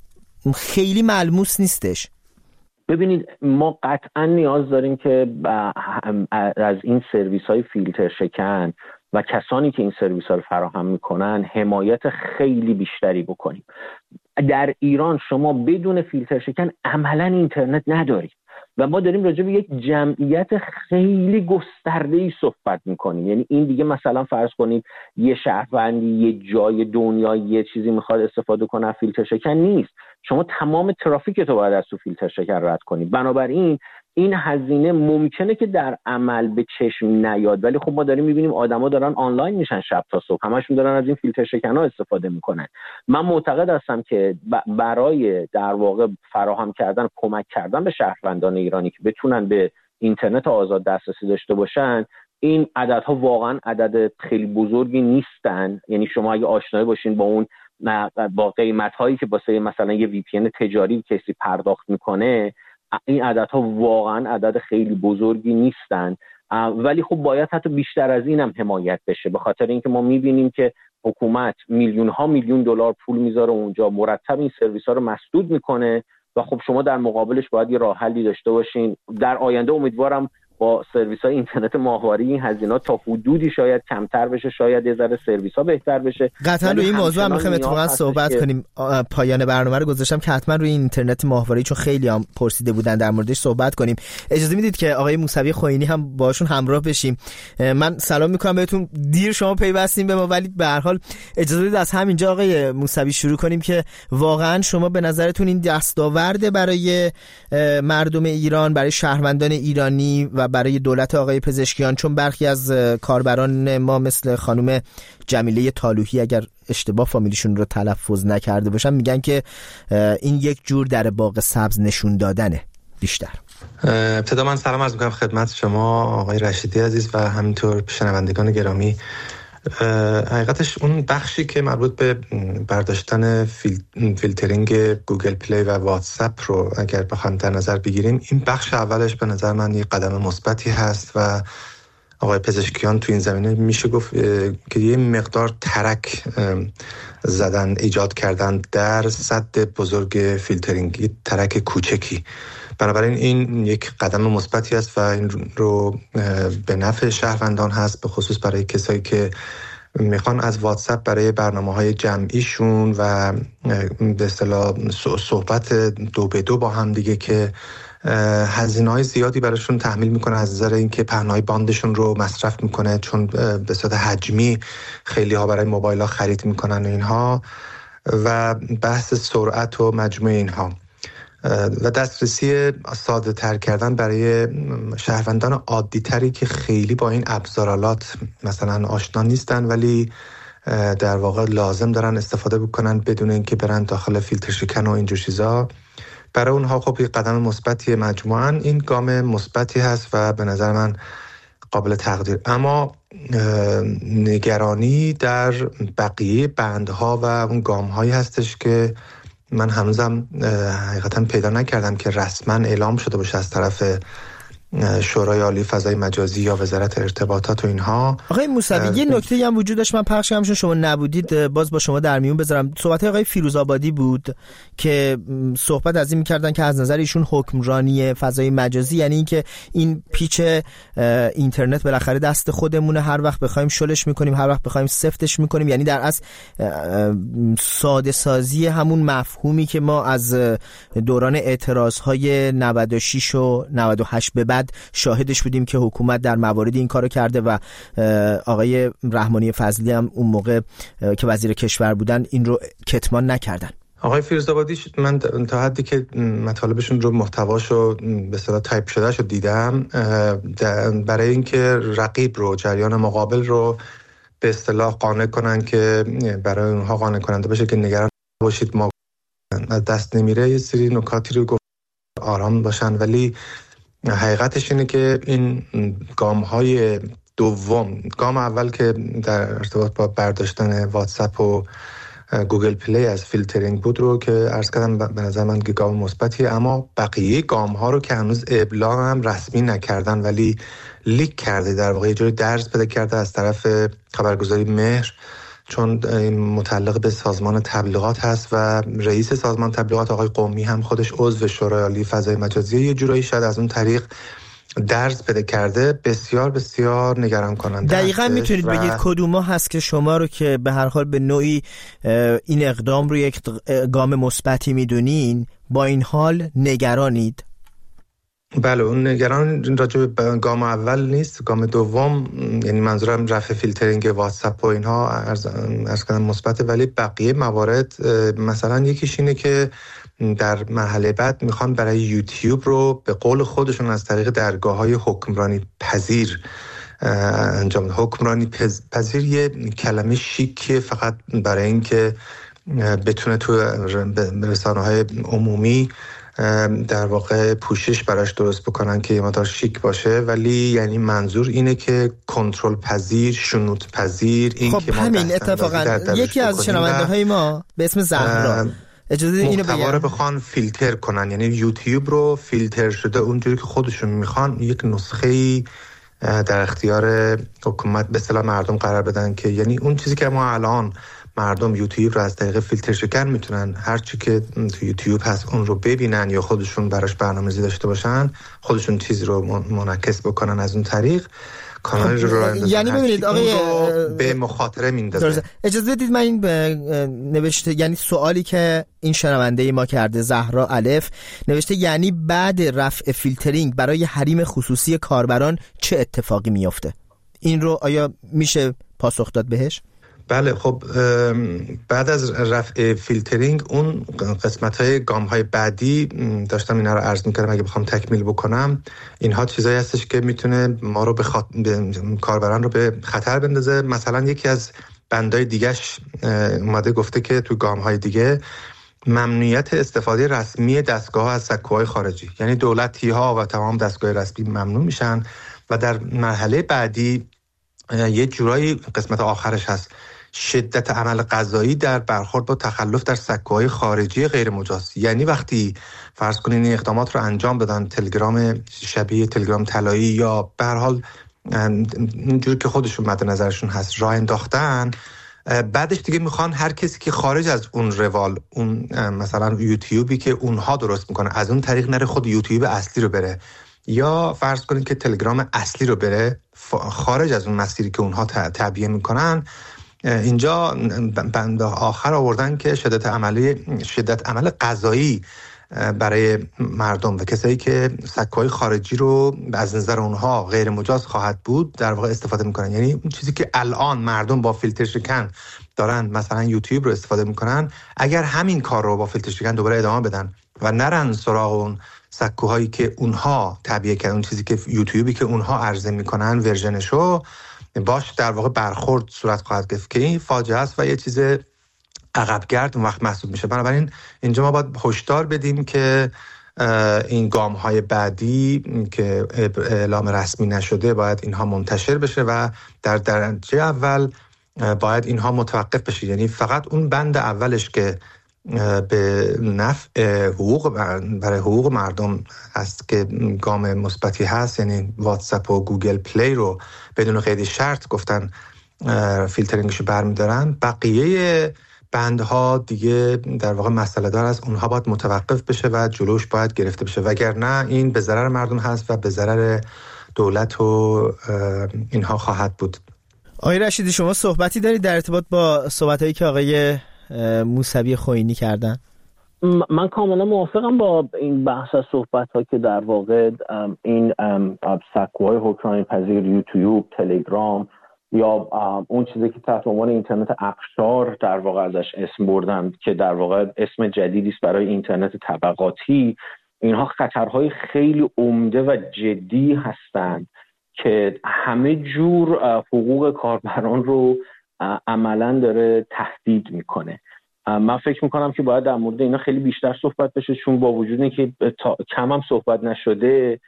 خیلی ملموس نیستش. ببینید ما قطعا نیاز داریم که از این سرویس‌های فیلتر شکن و کسانی که این سرویس ها رو فراهم میکنن حمایت خیلی بیشتری بکنیم. در ایران شما بدون فیلتر شکن عملا اینترنت ندارید و ما داریم راجع به یک جمعیت خیلی گسترده‌ای صحبت میکنیم. یعنی این دیگه مثلا فرض کنید یه شهروندی یه جای دنیا یه چیزی میخواد استفاده کنه فیلتر شکن نیست، شما تمام ترافیک تو باید از تو فیلتر شکن رد کنید. بنابراین این هزینه ممکنه که در عمل به چشم نیاد، ولی خب ما داریم میبینیم آدما دارن آنلاین میشن شب تا صبح، همشون دارن از این فیلتر شکن‌ها استفاده میکنن. من معتقد هستم که برای در واقع فراهم کردن کمک کردن به شهروندان ایرانی که بتونن به اینترنت آزاد دسترسی داشته باشن، این عددها واقعا عدد خیلی بزرگی نیستن. یعنی شما اگه آشنایی باشین با اون با قیمت‌هایی که واسه مثلا یه وی پی ان تجاری کسی پرداخت میکنه، این عددها واقعا عدد خیلی بزرگی نیستن، ولی خب باید حتی بیشتر از این هم حمایت بشه، به خاطر اینکه ما میبینیم که حکومت میلیون ها میلیون دلار پول میذاره اونجا، مرتب این سرویس ها رو مسدود میکنه و خب شما در مقابلش باید یه راه حلی داشته باشین. در آینده امیدوارم با سرویس های اینترنت ماهواره این هزینه‌ها تا حدودی شاید کمتر بشه، شاید یه ذره سرویس ها بهتر بشه. قطعا روی این موضوع هم می‌خوایم اتفاقا صحبت که... کنیم. پایان برنامه رو گذاشتم که حتما روی اینترنت ماهواره، چون خیلی هم پرسیده بودن در موردش صحبت کنیم. اجازه میدید که آقای موسوی خوئینی هم باشون همراه بشیم. من سلام میکنم بهتون. دیر شما پیوستین به ما، ولی به هر حال اجازه بدید از همینجا آقای موسوی شروع کنیم که واقعا شما به نظرتون این دستاورد برای مردم ایران، برای شهروندان ایرانی و برای دولت آقای پزشکیان، چون برخی از کاربران ما مثل خانم جمیله طالوحی اگر اشتباه فامیلیشون رو تلفظ نکرده باشم میگن که این یک جور در باغ سبز نشون دادنه بیشتر. ابتدا من سلام عرض میکنم خدمت شما آقای رشیدی عزیز و همینطور شنوندگان گرامی. حقیقتش اون بخشی که مربوط به برداشتن فیل... فیلترینگ گوگل پلی و واتساپ رو اگر بخوایم در نظر بگیریم، این بخش اولش به نظر من یک قدم مثبتی هست و آقای پزشکیان تو این زمینه میشه گفت که یه مقدار ترک زدن، ایجاد کردن در سد بزرگ فیلترینگ، ترک کوچکی. بنابراین این یک قدم مثبتی است و این رو به نفع شهروندان هست، به خصوص برای کسایی که میخوان از واتساپ برای برنامه‌های جمعیشون و به اصطلاح صحبت دو به دو با هم دیگه که هزینه‌های زیادی براشون تحمیل میکنه از نظر اینکه پهنای باندشون رو مصرف میکنه، چون به صورت حجمی خیلی ها برای موبایل ها خرید میکنن و اینها، و بحث سرعت و مجموع اینها و دسترسی ساده تر کردن برای شهروندان عادی تری که خیلی با این ابزارالات مثلا آشنا نیستن ولی در واقع لازم دارن استفاده بکنن بدون اینکه برن داخل فیلتر شکن و اینجور چیزا. برای اونها خب یک قدم مثبتی مجموعاً این گام مثبتی هست و به نظر من قابل تقدیر. اما نگرانی در بقیه بندها و اون گام‌هایی هستش که من هنوزم حقیقتاً پیدا نکردم که رسما اعلام شده باشه از طرف شورای عالی فضای مجازی یا وزارت ارتباطات و اینها. آقای موسوی یه نکته هم وجود داشت، من پخش کردم چون شما نبودید باز با شما در میون بذارم. صحبت آقای فیروزآبادی بود که صحبت از این می‌کردن که از نظر ایشون حکمرانی فضای مجازی یعنی اینکه این پیچ اینترنت بالاخره دست خودمونه، هر وقت بخوایم شلش می‌کنیم، هر وقت بخوایم سفتش می‌کنیم، یعنی در اصل ساده سازی همون مفهومی که ما از دوران اعتراض‌های نود و شش و نود و هشت به بعد شاهدش بودیم که حکومت در مواردی این کارو کرده و آقای رحمانی فضلی هم اون موقع که وزیر کشور بودن این رو کتمان نکردن. آقای فیروزآبادی من تا حدی که مطالبشون رو محتواشو به اصطلاح تایپ شدهشو دیدم، برای اینکه رقیب رو جریان مقابل رو به اصطلاح قانع کنن که برای اونها قانع کننده باشه که نگران باشید ما از دست نمیره، یه سری نکاتی رو گفت آرام باشن، ولی حقیقتش اینه که این گام های دوم، گام اول که در ارتباط با برداشتن واتساپ و گوگل پلی از فیلترینگ بود رو که عرض کردم به نظر من گام مثبتیه، اما بقیه گام ها رو که هنوز ابلاغ هم رسمی نکردن ولی لیک کرده، در واقع یه جوری درز پیدا کرده از طرف خبرگزاری مهر، چون متعلق به سازمان تبلیغات هست و رئیس سازمان تبلیغات آقای قومی هم خودش عضو شورای عالی فضای مجازی، یه جورایی شاید از اون طریق درز پیدا کرده. بسیار بسیار نگران کننده. دقیقاً میتونید و... بگید کدوما هست که شما رو که به هر حال به نوعی این اقدام رو یک گام مثبتی میدونین با این حال نگرانید؟ بله، اون نگران راجع به گام اول نیست، گام دوم یعنی منظورم رفع فیلترینگ واتساپ و اینها از کردن مثبته، ولی بقیه موارد مثلا یکیش اینه که در مرحله بعد میخوان برای یوتیوب رو به قول خودشون از طریق درگاه‌های حکمرانی پذیر انجام. حکمرانی پذیر یه کلمه شیکیه فقط برای اینکه بتونه تو رسانه‌های عمومی در واقع پوشش براش درست بکنن که یه مقدار شیک باشه، ولی یعنی منظور اینه که کنترل پذیر، شنود پذیر. این خب که ما همین اتفاقا یکی از شنونده های ما به اسم زهرا اجازه اینو بگم، محتوا رو بخوان فیلتر کنن، یعنی یوتیوب رو فیلتر شده اونجوری که خودشون میخوان یک نسخه‌ای در اختیار حکومت به اصطلاح مردم قرار بدن که یعنی اون چیزی که ما الان مردم یوتیوب رو از طریق فیلتر شکن میتونن هر چی که تو یوتیوب هست اون رو ببینن یا خودشون براش برنامه‌ریزی داشته باشن، خودشون چیزی رو منعکس بکنن از اون طریق کانال رو راه اندازن. یعنی ببینید آقای به مخاطره میندازه. اجازه بدید من این نوشته، یعنی سوالی که این شنونده ما کرده زهرا الف نوشته یعنی بعد رفع فیلترینگ برای حریم خصوصی کاربران چه اتفاقی میفته؟ این رو آیا میشه پاسخ داد بهش؟ بله، خب بعد از رفع فیلترینگ اون قسمت‌های گام‌های بعدی داشتم اینا رو عرض می‌کردم، اگه بخوام تکمیل بکنم اینها چیزایی هستش که میتونه ما رو به, خط... به کاربران رو به خطر بندازه. مثلا یکی از بندای دیگه‌اش اومده گفته که تو گام‌های دیگه ممنوعیت استفاده رسمی دستگاه‌ها از سکوهای خارجی، یعنی دولتی‌ها و تمام دستگاه رسمی ممنوع میشن و در مرحله بعدی یه جورایی قسمت آخرش هست شدت عمل قضایی در برخورد با تخلف در سکوهای خارجی غیر مجاز. یعنی وقتی فرض کنین این اقدامات رو انجام بدن، تلگرام شبیه تلگرام طلایی یا به هر حال اینجوری که خودشون مد نظرشون هست راه انداختن، بعدش دیگه میخوان هر کسی که خارج از اون روال، اون مثلا یوتیوبی که اونها درست میکنه از اون طریق نره خود یوتیوب اصلی رو بره، یا فرض کنید که تلگرام اصلی رو بره خارج از اون مسیری که اونها تعبیه میکنن. اینجا بند آخر آوردن که شدت عملی شدت عمل قضایی برای مردم و کسایی که سکوهای خارجی رو از نظر اونها غیر مجاز خواهد بود در واقع استفاده میکنن. یعنی اون چیزی که الان مردم با فیلتر شکن دارن مثلا یوتیوب رو استفاده میکنن، اگر همین کار رو با فیلتر شکن دوباره ادامه بدن و نرن سراغ اون سکوهایی که اونها تعبیه کردن، اون چیزی که یوتیوبی که اونها عرضه میکنن ورژنشو باش در واقع برخورد صورت خواهد گرفت که این فاجعه است و یه چیز عقبگرد اون وقت محسوب میشه. بنابراین اینجا ما باید هشدار بدیم که این گام های بعدی که اعلام رسمی نشده باید اینها منتشر بشه و در درجه اول باید اینها متوقف بشه. یعنی فقط اون بند اولش که به نفع حقوق برای حقوق مردم هست که گام مثبتی هست، یعنی واتساپ و گوگل پلی رو بدون قید شرط گفتن فیلترینگشو برمیدارن، بقیه بندها دیگه در واقع مسئله دار است، اونها باید متوقف بشه و جلوش باید گرفته بشه، وگرنه این به ضرر مردم هست و به ضرر دولت و اینها خواهد بود. آقای رشیدی شما صحبتی دارید در ارتباط با صحبتایی که آقای موسوی خوئینی کردن؟ من کاملا موافقم با این بحث از صحبت‌ها که در واقع این سکوهای حکمرانی پذیر یوتیوب، تلگرام یا اون چیزی که تحت عنوان اینترنت اقشار در واقع ازش اسم بردن که در واقع اسم جدیدی است برای اینترنت طبقاتی، اینها خطرهای خیلی عمده و جدی هستند که همه جور حقوق کاربران رو عملاً داره تهدید میکنه. من فکر میکنم که باید در مورد اینا خیلی بیشتر صحبت بشه، چون با وجود اینکه کم هم صحبت نشده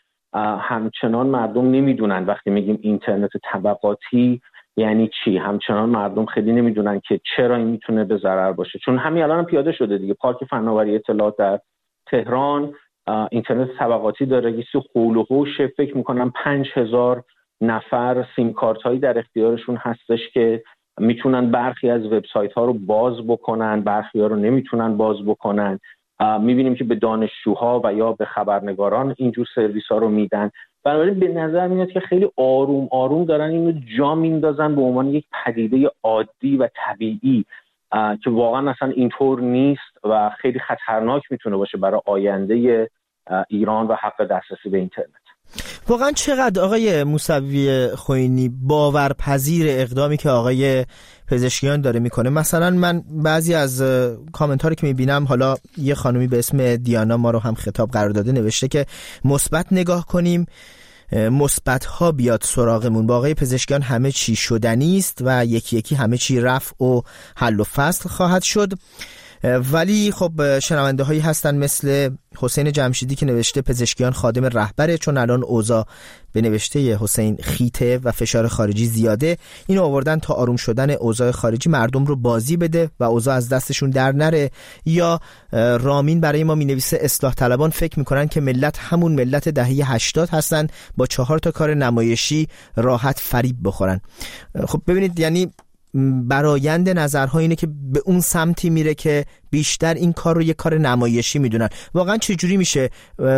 همچنان مردم نمیدونن وقتی میگیم اینترنت طبقاتی یعنی چی. همچنان مردم خیلی نمیدونن که چرا این میتونه به ضرر باشه، چون همین الان هم پیاده شده دیگه. پارک فناوری اطلاعات در تهران اینترنت طبقاتی داره، یه سی حول و حوشه، فکر میکنم پنج هزار نفر سیم کارت هایی در اختیارشون هستش که میتونن برخی از وبسایت ها رو باز بکنن، برخی ها رو نمیتونن باز بکنن. میبینیم که به دانشجوها و یا به خبرنگاران اینجور سرویس ها رو میدن. بنابراین به نظر میاد که خیلی آروم آروم دارن اینو جا میندازن به عنوان یک پدیده عادی و طبیعی که واقعا اصلا اینطور نیست و خیلی خطرناک میتونه باشه برای آینده ایران و حق دسترسی به اینترنت. واقعا چقدر آقای موسوی خوئینی باورپذیر اقدامی که آقای پزشکیان داره میکنه؟ مثلا من بعضی از کامنت ها رو که میبینم، حالا یه خانومی به اسم دیانا ما رو هم خطاب قرار داده، نوشته که مثبت نگاه کنیم، مثبت ها بیاد سراغمون، با آقای پزشکیان همه چی شدنی است و یکی یکی همه چی رفع و حل و فصل خواهد شد. ولی خب شنونده هایی هستن مثل حسین جمشیدی که نوشته پزشکیان خادم رهبره، چون الان اوضاع به نوشته حسین خیته و فشار خارجی زیاده، اینو آوردن تا آروم شدن اوضاع خارجی مردم رو بازی بده و اوضاع از دستشون در نره. یا رامین برای ما می نویسه اصلاح طلبان فکر میکنن که ملت همون ملت دهه هشتاد هستن، با چهار تا کار نمایشی راحت فریب بخورن. خب ببینید، یعنی برآیند نظرها اینه که به اون سمتی میره که بیشتر این کار رو یک کار نمایشی میدونن. واقعا چجوری میشه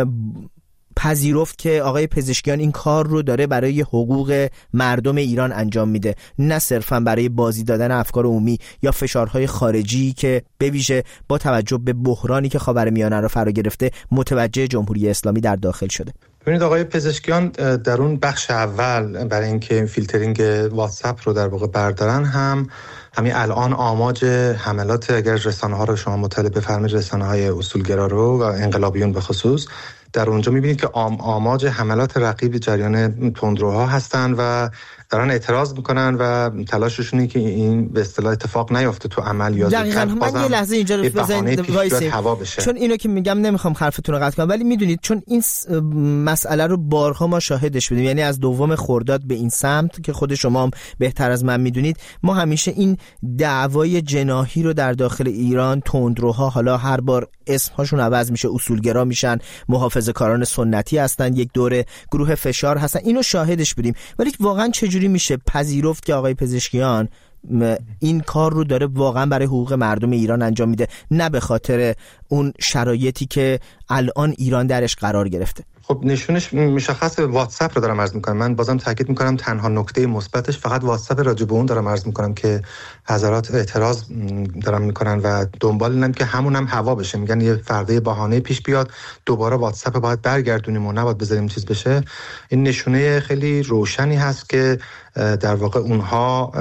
پذیرفت که آقای پزشکیان این کار رو داره برای حقوق مردم ایران انجام میده، نه صرفا برای بازی دادن افکار عمومی یا فشارهای خارجی که به ویژه با توجه به بحرانی که خاورمیانه رو فرا گرفته متوجه جمهوری اسلامی در داخل شده؟ ببینید آقای پزشکیان در اون بخش اول برای اینکه فیلترینگ واتساپ رو در واقع بردارن، هم همین الان آماج حملات، اگر رسانه ها رو شما مطالعه بفرمایید، رسانه های اصولگرا رو و انقلابیون به خصوص، در اونجا میبینید که آم آماج حملات رقیب جریان تندروها هستن و دارن اعتراض میکنن و تلاششونه که این به اصطلاح اتفاق نیفته تو عمل یا دقیقاً. من یه لحظه اینجا رو بزنید وایسیم، چون اینو که میگم نمیخوام حرفتون رو قطع کنم، ولی میدونید چون این مسئله رو بارها ما شاهدش بودیم، یعنی از دوم خرداد به این سمت که خود شما هم بهتر از من میدونید، ما همیشه این دعوای جناحی رو در داخل ایران، تندروها حالا هر بار اسمهاشون عوض میشه، اصولگرا میشن، محافظه‌کاران سنتی هستن، یک دوره گروه فشار هستن، اینو شاهدش بودیم. ولی واقعا چجوری میشه پذیرفت که آقای پزشکیان این کار رو داره واقعا برای حقوق مردم ایران انجام میده، نه به خاطر اون شرایطی که الان ایران درش قرار گرفته. خب نشونش مشخص واتساپ رو دارم عرض میکنم. من بازم تاکید میکنم تنها نکته مثبتش فقط واتساپ راجع به اون دارم عرض میکنم که حضرات اعتراض دارن میکنن و دنبال اینن که همون هم هوا بشه، میگن یه فردا بهانه پیش بیاد دوباره واتساپ باید برگردونیم و نباید بذاریم چیز بشه. این نشونه خیلی روشنی هست که در واقع اونها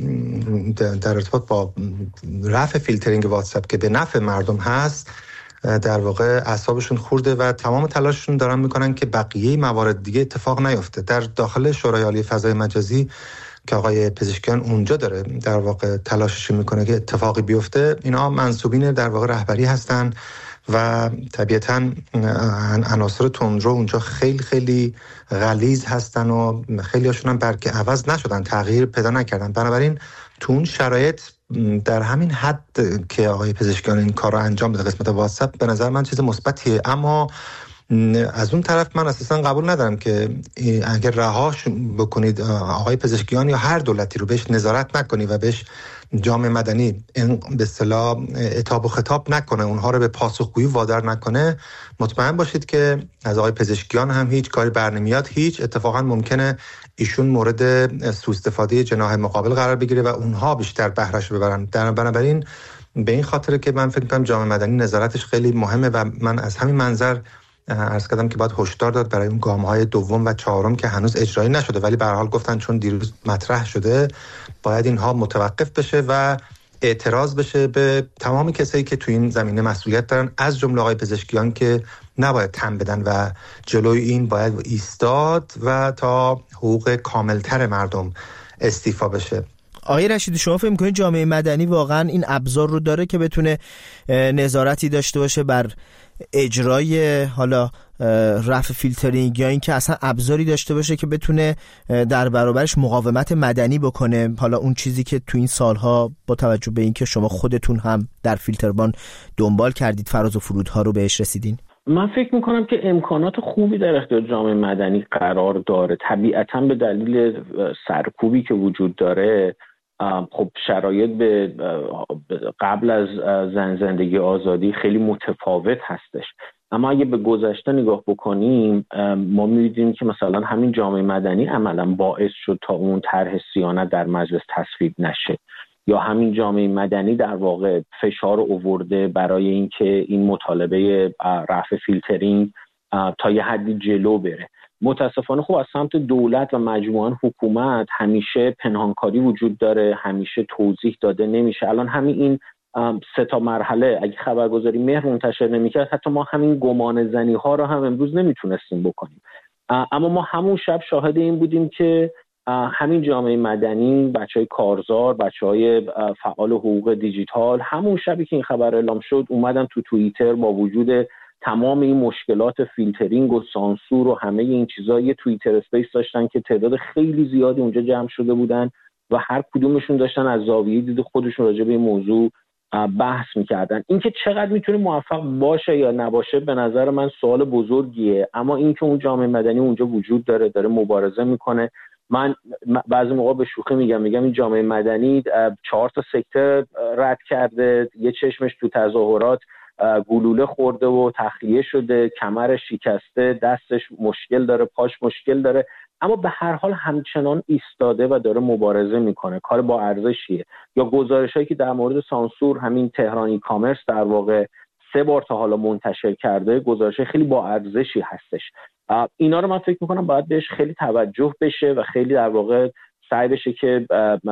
در ارتباط با رفع فیلترینگ واتساپ که به نفع مردم هست در واقع اعصابشون خورده و تمام تلاششون دارن میکنن که بقیه موارد دیگه اتفاق نیفته. در داخل شورای عالی فضای مجازی که آقای پزشکیان اونجا داره در واقع تلاشش میکنه که اتفاقی بیفته، اینا منسوبین در واقع رهبری هستن و طبیعتاً عناصر تندرو اونجا خیلی خیلی غلیظ هستن و خیلی هاشون هم برگ عوض نشدن، تغییر پیدا نکردن. بنابراین تو اون شرایط در همین حد که آقای پزشکیان این کار رو انجام بده قسمت واتساپ به نظر من چیز مثبتیه. اما از اون طرف من اساسا قبول ندارم که اگر رهاش بکنید آقای پزشکیان یا هر دولتی رو بهش نظارت نکنی و بهش جامعه مدنی به اصطلاح عتاب و خطاب نکنه، اونها رو به پاسخگویی وادار نکنه، مطمئن باشید که از آقای پزشکیان هم هیچ کاری برنمیاد. هیچ اتفاقا ممکنه ایشون مورد سوء استفاده جناح مقابل قرار بگیره و اونها بیشتر بهرهش ببرن. در بنابراین به این خاطر که من فکر می‌کنم جامعه مدنی نظارتش خیلی مهمه و من از همین منظر عرض کردم که باید هشدار داد برای اون گام‌های دوم و چهارم که هنوز اجرایی نشده ولی به هر حال گفتن چون دیروز مطرح شده باید اینها متوقف بشه و اعتراض بشه به تمام کسایی که تو این زمینه مسئولیت دارن، از جمله آقای پزشکیان که نباید تن بدن و جلوی این باید ایستاد و تا حقوق کاملتر مردم استیفا بشه. آقای رشیدی شما فکر می‌کنید جامعه مدنی واقعا این ابزار رو داره که بتونه نظارتی داشته باشه بر اجرای حالا رفع فیلترینگ یا اینکه اصلا ابزاری داشته باشه که بتونه در برابرش مقاومت مدنی بکنه؟ حالا اون چیزی که تو این سالها با توجه به اینکه شما خودتون هم در فیلتربان دنبال کردید فراز و فرودها رو بهش رسیدین. من فکر میکنم که امکانات خوبی در اختیار جامعه مدنی قرار داره. طبیعتاً به دلیل سرکوبی که وجود داره خب شرایط به قبل از زن زندگی آزادی خیلی متفاوت هستش. اما اگه به گذشته نگاه بکنیم ما می‌بینیم که مثلا همین جامعه مدنی عملاً باعث شد تا اون طرح صیانت در مجلس تصویب نشه، یا همین جامعه مدنی در واقع فشار آورده برای اینکه این مطالبه رفع فیلترینگ تا یه حدی جلو بره. متاسفانه خب از سمت دولت و مجموعاً حکومت همیشه پنهانکاری وجود داره، همیشه توضیح داده نمیشه. الان همین این سه تا مرحله اگه خبرگزاری مهر منتشر نمیکرد حتی ما همین گمان زنی ها رو هم امروز نمیتونستیم بکنیم. اما ما همون شب شاهد این بودیم که همین جامعه مدنی، بچهای کارزار، بچهای فعال حقوق دیجیتال، همون شبی که این خبر اعلام شد اومدن تو توییتر با وجود تمام این مشکلات فیلترینگ و سانسور و همه این چیزا یه توییتر اسپیس داشتن که تعداد خیلی زیادی اونجا جمع شده بودن و هر کدومشون داشتن از زاویه دید خودشون راجع به این موضوع بحث میکردن. اینکه چقدر میتونه موفق باشه یا نباشه به نظر من سوال بزرگیه، اما اینکه اون جامعه مدنی اونجا وجود داره، داره مبارزه میکنه. من بعضی موقع به شوخی میگم میگم این جامعه مدنی چهار تا سکته رد کرده، یه چشمش تو تظاهرات گلوله خورده و تخلیه شده، کمرش شکسته، دستش مشکل داره، پاش مشکل داره، اما به هر حال همچنان ایستاده و داره مبارزه میکنه. کار با ارزشیه. یا گزارشایی که در مورد سانسور همین تهرانی کامرس در واقع سه بار تا حالا منتشر کرده، گزارش خیلی با ارزشی هستش. اینا رو من فکر میکنم باید بهش خیلی توجه بشه و خیلی در واقع سعی بشه که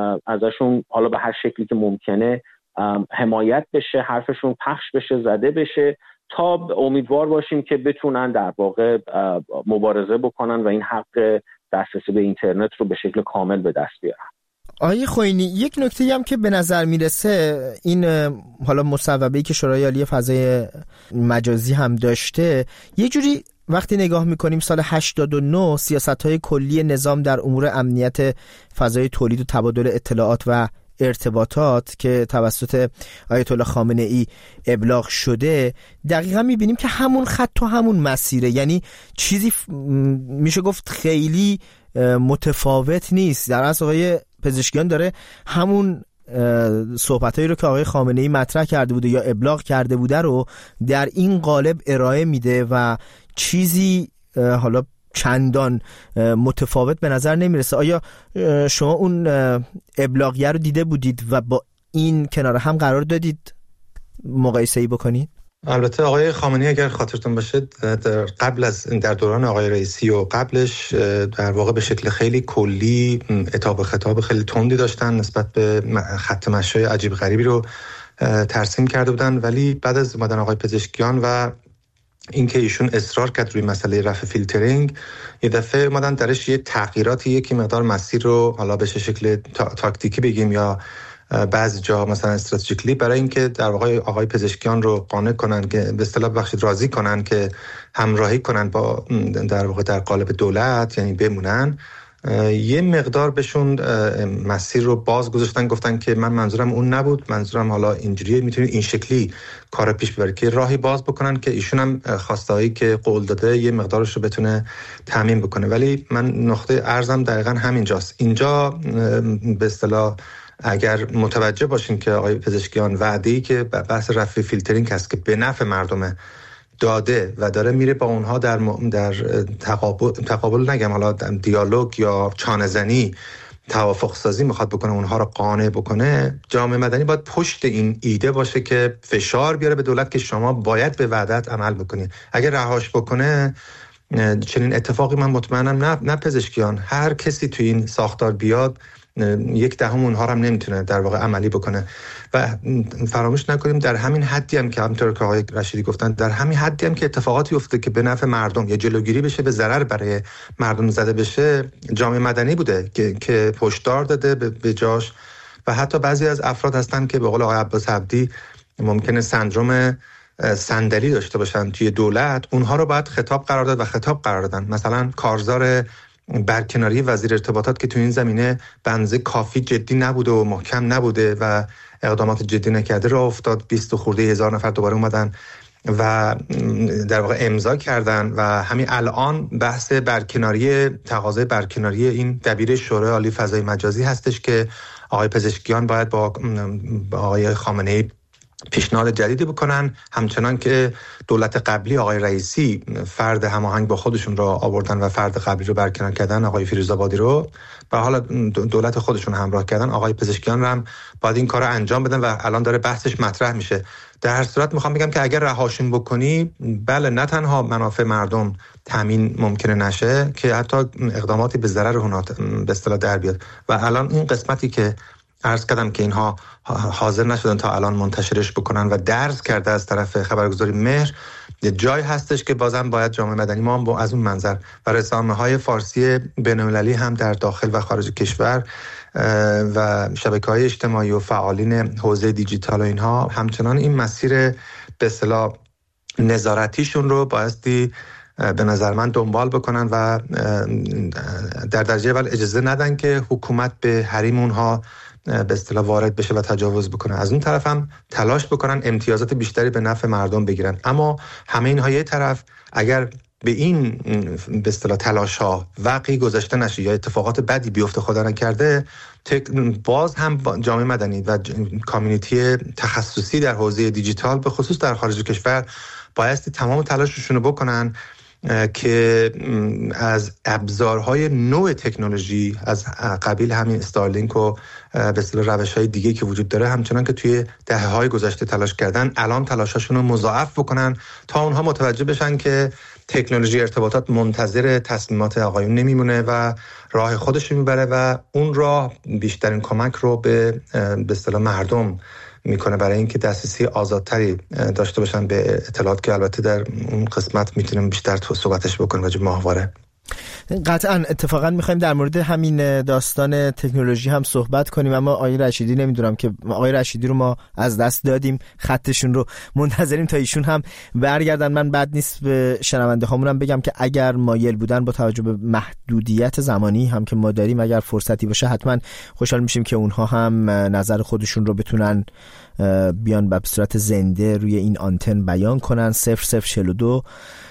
ازشون حالا به هر شکلی که ممکنه حمایت بشه، حرفشون پخش بشه، زده بشه، تا امیدوار باشیم که بتونن در واقع مبارزه بکنن و این حق دسترسی به اینترنت رو به شکل کامل به دست بیارن. آقای خوئینی، یک نکته هم که به نظر میرسه این حالا مصوبه‌ای که شورای عالی فضای مجازی هم داشته، یه جوری وقتی نگاه میکنیم سال هشتاد و نه سیاست‌های کلی نظام در امور امنیت فضای تولید و تبادل اطلاعات و ارتباطات که توسط آیت الله خامنه ای ابلاغ شده، دقیقا میبینیم که همون خط و همون مسیره. یعنی چیزی میشه گفت خیلی متفاوت نیست. در اصل آقای پزشکیان داره همون صحبتایی رو که آقای خامنه‌ای مطرح کرده بوده یا ابلاغ کرده بوده رو در این قالب ارائه میده و چیزی حالا چندان متفاوت به نظر نمیرسه. آیا شما اون ابلاغیه رو دیده بودید و با این کنار هم قرار دادید مقایسه‌ای بکنید؟ البته آقای خامنه‌ای اگر خاطرتون باشه در قبل از در دوران آقای رئیسی و قبلش در واقع به شکل خیلی کلی عتاب و خطاب خیلی تندی داشتن نسبت به خط مشی عجیب غریبی رو ترسیم کرده بودن، ولی بعد از اومدن آقای پزشکیان و اینکه ایشون اصرار کرد روی مسئله رفع فیلترینگ، یه دفعه اومدن درش یه تغییراتی یکی مقدار مسیر رو حالا به شکل تا، تاکتیکی بگیم یا بعضی جا مثلا استراتژیکلی برای اینکه در واقع آقای پزشکیان رو قانع کنن که به اصطلاح بخشید راضی کنن که همراهی کنن با در واقع در قالب دولت، یعنی بمونن، یه مقدار بهشون مسیر رو باز گذاشتن، گفتن که من منظورم اون نبود، منظورم حالا اینجوریه، میتونید این شکلی کار پیش ببرید، که راهی باز بکنن که ایشون هم خواستهایی که قول داده یه مقدارش رو بتونه تامین بکنه. ولی من نقطه عرضم دقیقاً همینجاست. اینجا به اصطلاح اگر متوجه باشین که آقای پزشکیان وعده‌ای که بحث رفع فیلترینگ هست که به نفع مردم داده و داره میره با اونها در م... در تقابل تقابل نگم حالا دیالوگ یا چانه زنی توافق سازی میخواد بکنه، اونها رو قانع بکنه، جامعه مدنی باید پشت این ایده باشه که فشار بیاره به دولت که شما باید به وعدت عمل بکنید. اگر رهاش بکنه چنین اتفاقی من مطمئنم نه نه پزشکیان، هر کسی تو این ساختار بیاد یک دهم اونها هم نمیتونه در واقع عملی بکنه. و فراموش نکنیم در همین حدی هم که همونطور که آقای رشیدی گفتن، در همین حدی هم که اتفاقاتی افته که به نفع مردم یا جلوگیری بشه به ضرر برای مردم زده بشه، جامعه مدنی بوده که که پشتار داده به جاش. و حتی بعضی از افراد هستن که به قول آقای عباس عبدی ممکنه سندروم صندلی داشته باشن توی دولت، اونها رو باید خطاب قرار داد و خطاب قرار دادن. مثلا کارزار برکناری وزیر ارتباطات که تو این زمینه بنزه کافی جدی نبوده و محکم نبوده و اقدامات جدی نکرده، راه افتاد، بیست خورده هزار نفر دوباره اومدن و در واقع امضا کردن. و همین الان بحث برکناری تقاضای برکناری این دبیر شورای عالی فضای مجازی هستش که آقای پزشکیان باید با آقای خامنه‌ای پیشنهاد جدیدی بکنن، همچنان که دولت قبلی آقای رئیسی فرد هماهنگ با خودشون رو آوردن و فرد قبلی رو برکنار کردن، آقای فیروزآبادی رو، و حالا دولت خودشون همراه کردن. آقای پزشکیان رو هم باید این کار رو انجام بدن و الان داره بحثش مطرح میشه. در هر صورت میخوام بگم که اگر رهاشون بکنی، بله نه تنها منافع مردم تامین ممکنه نشه که حتی اقداماتی به ضرر اونها به اصطلاح در بیاد. و الان این قسمتی که عرض کردم که اینها حاضر نشدن تا الان منتشرش بکنن و درز کرده از طرف خبرگزاری مهر، یه جای هستش که بازم باید جامعه مدنی ما هم با از اون منظر و رسانه‌های فارسی بین‌المللی هم در داخل و خارج کشور و شبکه‌های اجتماعی و فعالین حوزه دیجیتال و اینها همچنان این مسیر به اصطلاح نظارتیشون رو بایستی به نظر من دنبال بکنن و در درجه اول اجازه ندن که حکومت به حریم اونها به اصطلاح وارد بشه و تجاوز بکنه. از اون طرف هم تلاش بکنن امتیازات بیشتری به نفع مردم بگیرن. اما همه اینها یه طرف، اگر به این به اصطلاح تلاش ها وقعی گذاشته نشه یا اتفاقات بدی بیفته خدا نکرده، باز هم جامعه مدنی و کامیونیتی تخصصی در حوزه دیجیتال به خصوص در خارج کشور بایستی تمام تلاششون رو بکنن که از ابزارهای نوع تکنولوژی از قبیل همین استارلینک و به اصطلاح روش‌های دیگه که وجود داره، همچنان که توی دهه‌های گذشته تلاش کردن، الان تلاشاشون رو مضاعف بکنن تا اونها متوجه بشن که تکنولوژی ارتباطات منتظر تصمیمات آقایون نمیمونه و راه خودش میبره و اون راه بیشترین کمک رو به به اصطلاح مردم میکنه برای اینکه دسترسی آزادتری داشته باشن به اطلاعات، که البته در اون قسمت میتونیم بیشتر تو صحبتش بکنیم راجع به ماهواره. قطعا اتفاقا میخوایم در مورد همین داستان تکنولوژی هم صحبت کنیم، اما آقای رشیدی نمیدونم که آقای رشیدی رو ما از دست دادیم، خطشون رو منتظریم تا ایشون هم برگردن. من بد نیست به شنونده هامونم بگم که اگر مایل بودن با توجه به محدودیت زمانی هم که ما داریم، اگر فرصتی باشه حتما خوشحال میشیم که اونها هم نظر خودشون رو بتونن بیان به صورت زنده روی این آنتن بیان کنن. صفر صفر چهل و دو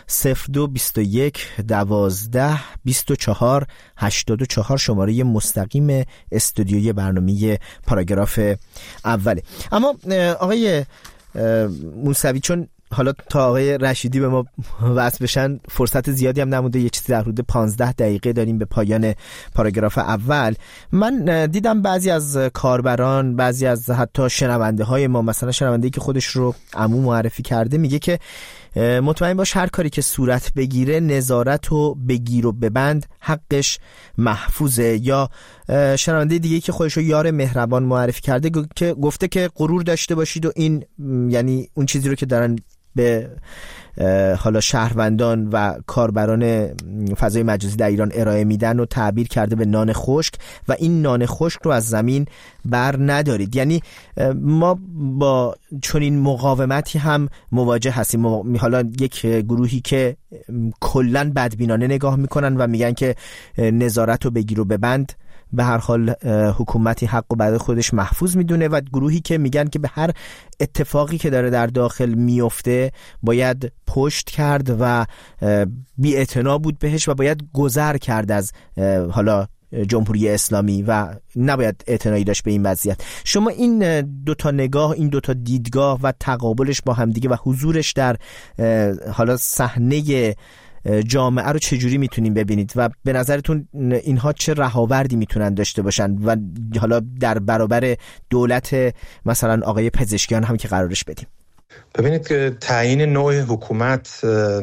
صفر دو بیست و یک دوازده بیست و چهار هشتاد و چهار شماره مستقیم استودیوی برنامه پاراگراف اوله. اما آقای موسوی، چون حالا تا آقای رشیدی به ما وصل بشن فرصت زیادی هم نمونده، یه چیزی در حدود پانزده دقیقه داریم به پایان پاراگراف اول. من دیدم بعضی از کاربران، بعضی از حتی شنونده های ما، مثلا شنونده‌ای که خودش رو عمو معرفی کرده، میگه که مطمئن باش هر کاری که صورت بگیره نظارت و بگیر و ببند حقش محفوظه. یا شنونده دیگه که خودش رو یار مهربان معرفی کرده که گفته که غرور داشته باشید و این یعنی اون چیزی رو که دارن به حالا شهروندان و کاربران فضای مجازی در ایران ارائه میدن و تعبیر کرده به نان خشک و این نان خشک رو از زمین بر ندارید. یعنی ما با چنین مقاومتی هم مواجه هستیم. حالا یک گروهی که کلن بدبینانه نگاه میکنن و میگن که نظارت رو بگیر و ببند، به هر حال حکومتی حق و برای خودش محفوظ میدونه، و گروهی که میگن که به هر اتفاقی که داره در داخل میفته باید پشت کرد و بی‌اعتنا بود بهش و باید گذر کرد از حالا جمهوری اسلامی و نباید اعتنایی داشت به این وضعیت. شما این دوتا نگاه، این دوتا دیدگاه و تقابلش با همدیگه و حضورش در حالا صحنه جامعه رو چجوری میتونین ببینید و به نظرتون اینها چه رهاوردی میتونن داشته باشن و حالا در برابر دولت مثلا آقای پزشکیان هم که قرارش بدیم؟ ببینید که تعیین نوع حکومت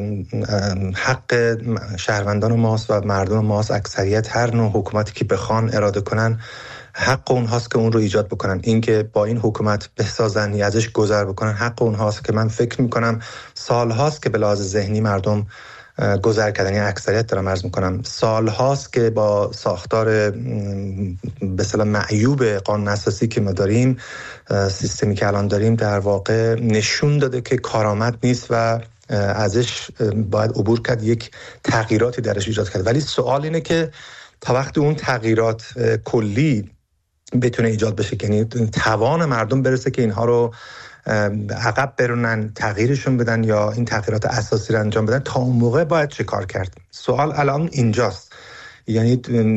حق شهروندان ماست و مردم ماست. اکثریت هر نوع حکومتی که بخوان اراده کنن حق اونهاست که اون رو ایجاد بکنن. این که با این حکومت بسازن یا ازش گذر بکنن حق اونهاست که من فکر میکنم سال هاست که به لحاظ ذهنی مردم گذر کردن، یعنی اکثریت دارم عرض میکنم سال هاست که با ساختار به اصطلاح معیوب قانون اساسی که ما داریم، سیستمی که الان داریم، در واقع نشون داده که کارآمد نیست و ازش باید عبور کرد، یک تغییراتی درش ایجاد کرد. ولی سوال اینه که تا وقتی اون تغییرات کلی بتونه ایجاد بشه، یعنی توان مردم برسه که اینها رو عقب برونن، تغییرشون بدن یا این تغییرات اساسی رو انجام بدن، تا اون موقع باید چه کار کرد؟ سوال الان اینجاست. یعنی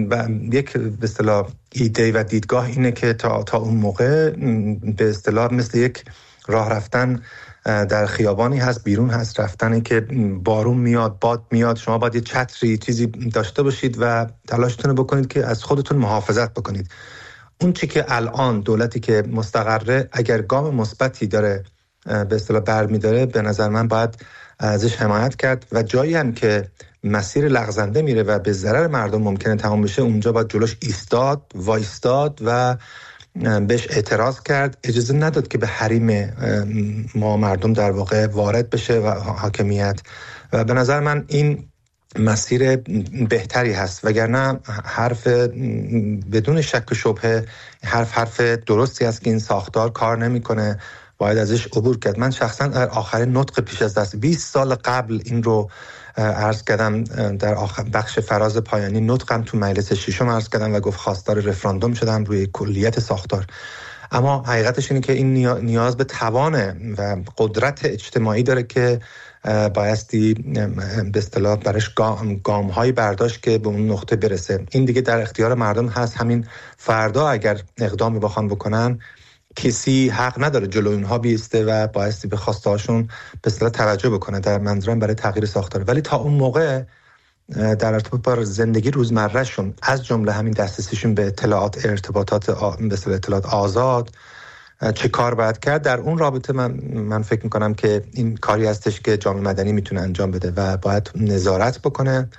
یک به اصطلاح ایده و دیدگاه اینه که تا تا اون موقع به اصطلاح مثل یک راه رفتن در خیابانی هست، بیرون هست، رفتنی که بارون میاد، باد میاد، شما باید یه چتری چیزی داشته باشید و تلاشتون بکنید که از خودتون محافظت بکنید. اون چی که الان دولتی که مستقره اگر گام مثبتی داره به اصطلاح برمی‌داره، به نظر من باید ازش حمایت کرد و جایی هم که مسیر لغزنده میره و به ضرر مردم ممکنه تمام بشه، اونجا باید جلوش ایستاد، وایستاد و بهش اعتراض کرد. اجازه نداد که به حریم ما مردم در واقع وارد بشه و حاکمیت. و به نظر من این مسیر بهتری هست، وگرنه حرف بدون شک و شبهه حرف حرف درستی است که این ساختار کار نمیکنه، باید ازش عبور کرد. من شخصا در آخرین نطق پیش از دست بیست سال قبل این رو عرض کردم، در آخر بخش فراز پایانی نطقم تو مجلس ششم عرض کردم و گفت خواستار رفراندوم شدم روی کلیت ساختار. اما حقیقتش اینه که این نیاز به توان و قدرت اجتماعی داره که بایستی به اصطلاح برش گام, گام هایی برداشت که به اون نقطه برسه. این دیگه در اختیار مردم هست. همین فردا اگر اقدامی بخوان بکنن، کسی حق نداره جلوی اونها بیسته و بایستی به خواسته هاشون به اصطلاح توجه بکنه، در منظورم برای تغییر ساختار. ولی تا اون موقع در ارتباط با زندگی روزمرهشون، از جمله همین دسترسیشون به اطلاعات، ارتباطات به اصطلاح اطلاعات آزاد، چه کار باید کرد، در اون رابطه من من فکر میکنم که این کاری هستش که جامعه مدنی میتونه انجام بده و باید نظارت بکنه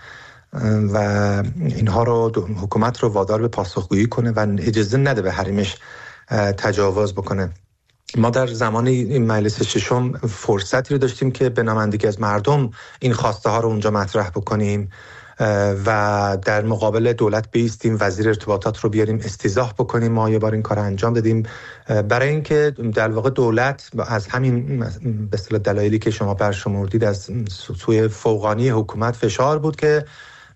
و اینها رو حکومت رو وادار به پاسخگویی کنه و اجازه نده به حریمش تجاوز بکنه. ما در زمان این مجلس ششم فرصتی رو داشتیم که به نمایندگی از مردم این خواسته ها رو اونجا مطرح بکنیم و در مقابل دولت بیستیم، وزیر ارتباطات رو بیاریم استیضاح بکنیم. ما یه بار این کار انجام دادیم برای اینکه در واقع دولت از همین به اصطلاح دلایلی که شما برشمردید از سوی فوقانی حکومت فشار بود که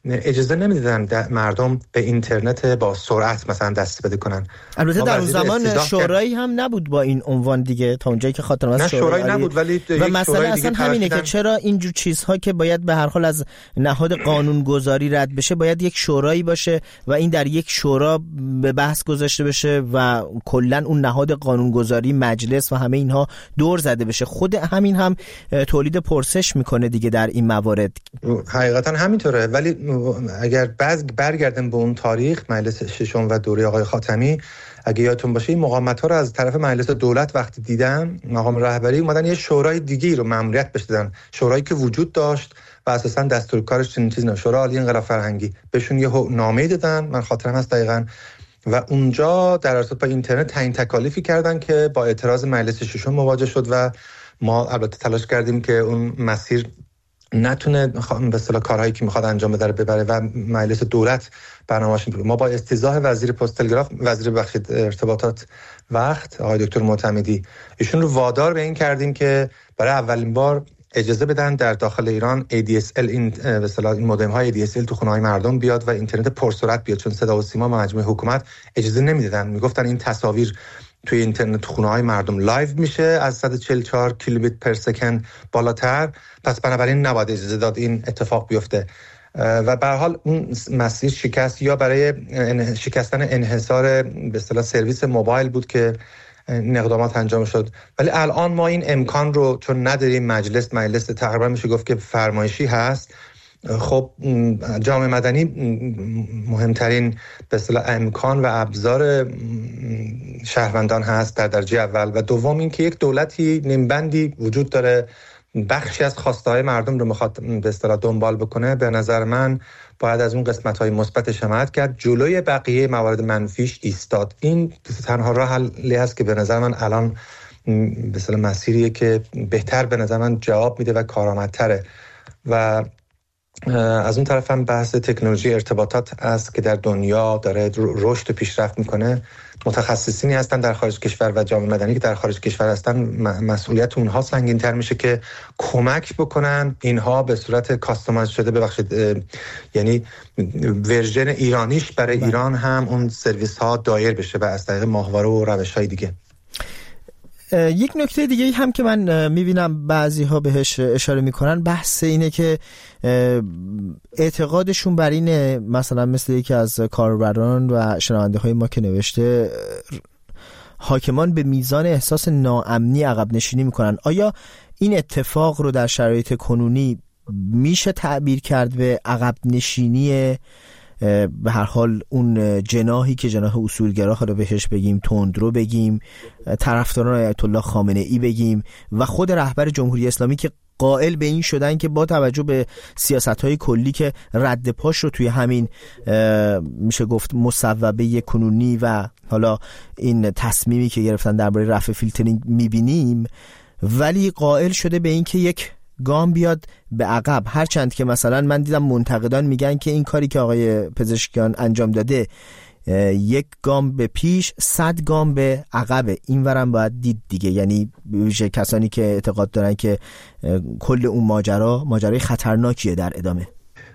اجازه نمیدادن مردم به اینترنت با سرعت مثلا دست پیدا کنن. البته در اون زمان شورایی هم نبود با این عنوان دیگه، تا اونجایی که خاطرم هست شورایی نبود، ولی و مسئله اصلا همینه که چرا اینجور چیزها که باید به هر حال از نهاد قانونگذاری رد بشه باید یک شورایی باشه و این در یک شورا به بحث گذاشته بشه و کلا اون نهاد قانونگذاری، مجلس و همه اینها دور زده بشه. خود همین هم تولید پرسش میکنه دیگه در این موارد. حقیقتا همینطوره، ولی اگر باز برگردیم به اون تاریخ مجلس ششم و دوره آقای خاتمی، اگه یادتون باشه این مقاومت‌ها رو از طرف مجلس دولت وقتی دیدن، مقام رهبری اومدن یه شورای دیگه‌ای رو مأموریت بهش دادن، شورایی که وجود داشت و اساساً دستورکارش چنین چیزی نه، شورای عالی انقلاب فرهنگی، بهشون یه نامه‌ای دادن، من خاطرم هست دقیقاً، و اونجا در اساس با اینترنت تعیین تکالیفی کردن که با اعتراض مجلس ششم مواجه شد و ما البته تلاش کردیم که اون مسیر نتونه به اصطلاح کارهایی که میخواد انجام بده ببره و مجلس دولت برنامه‌اش این. ما با استیضاح وزیر پست تلگراف، وزیر بخشید ارتباطات وقت آقای دکتر معتمدی، ایشون رو وادار به این کردیم که برای اولین بار اجازه بدن در داخل ایران ای دی اس ال این به اصطلاح این مودم های ای دی اس ال تو خونه‌های مردم بیاد و اینترنت پرسرعت بیاد، چون صدا و سیما مجموعه حکومت اجازه نمیدادن، میگفتن این تصاویر توی اینترنت تو خونه‌های مردم لایو میشه از صد و چهل و چهار کیلوبیت پر سکند بالاتر، پس بنابراین نباید اجازه داد این اتفاق بیفته و به هر حال اون مسیر شکست یا برای شکستن انحصار به اصطلاح سرویس موبایل بود که این اقدامات انجام شد. ولی الان ما این امکان رو چون نداریم، مجلس مجلس تقریبا میشه گفت که فرمایشی هست، خب جامعه مدنی مهمترین به اصطلاح امکان و ابزار شهروندان هست در درجه اول، و دوم این که یک دولتی نیمبندی وجود داره، بخشی از خواسته‌های مردم رو میخواد به اصطلاح دنبال بکنه. به نظر من باید از اون قسمت‌های مثبتش حمایت کرد، جلوی بقیه موارد منفیش ایستاد. این تنها راه حلی هست که به نظر من الان به اصطلاح مسیریه که بهتر به نظر من جواب میده و کارآمدتره. و از اون طرف هم بحث تکنولوژی ارتباطات است که در دنیا داره رشد و پیشرفت میکنه. متخصصینی هستن در خارج کشور و جامعه مدنی که در خارج کشور هستن، مسئولیت اونها سنگین‌تر میشه که کمک بکنن اینها به صورت کاستومایز شده، ببخشید یعنی ورژن ایرانیش برای بله. ایران هم اون سرویس ها دایر بشه و از طریق ماهواره و روش های دیگه. یک نکته دیگه هم که من میبینم بعضی ها بهش اشاره میکنن، بحث اینه که اعتقادشون بر اینه، مثلا مثل یکی از کاربران و شنونده های ما که نوشته حاکمان به میزان احساس ناامنی عقب نشینی میکنن. آیا این اتفاق رو در شرایط کنونی میشه تعبیر کرد به عقب نشینی به هر حال اون جناحی که جناح اصولگرا رو بهش بگیم، تندرو بگیم، طرفداران آیت الله خامنه ای بگیم و خود رهبر جمهوری اسلامی که قائل به این شدن که با توجه به سیاست‌های کلی که رد پاش رو توی همین میشه گفت مصوبه کنونی و حالا این تصمیمی که گرفتن درباره رفع فیلترینگ میبینیم، ولی قائل شده به این که یک گام بیاد به عقب. هرچند که مثلا من دیدم منتقدان میگن که این کاری که آقای پزشکیان انجام داده یک گام به پیش صد گام به عقبه، این ورم باید دید دیگه. یعنی ویژه کسانی که اعتقاد دارن که کل اون ماجرا ماجرای خطرناکیه در ادامه.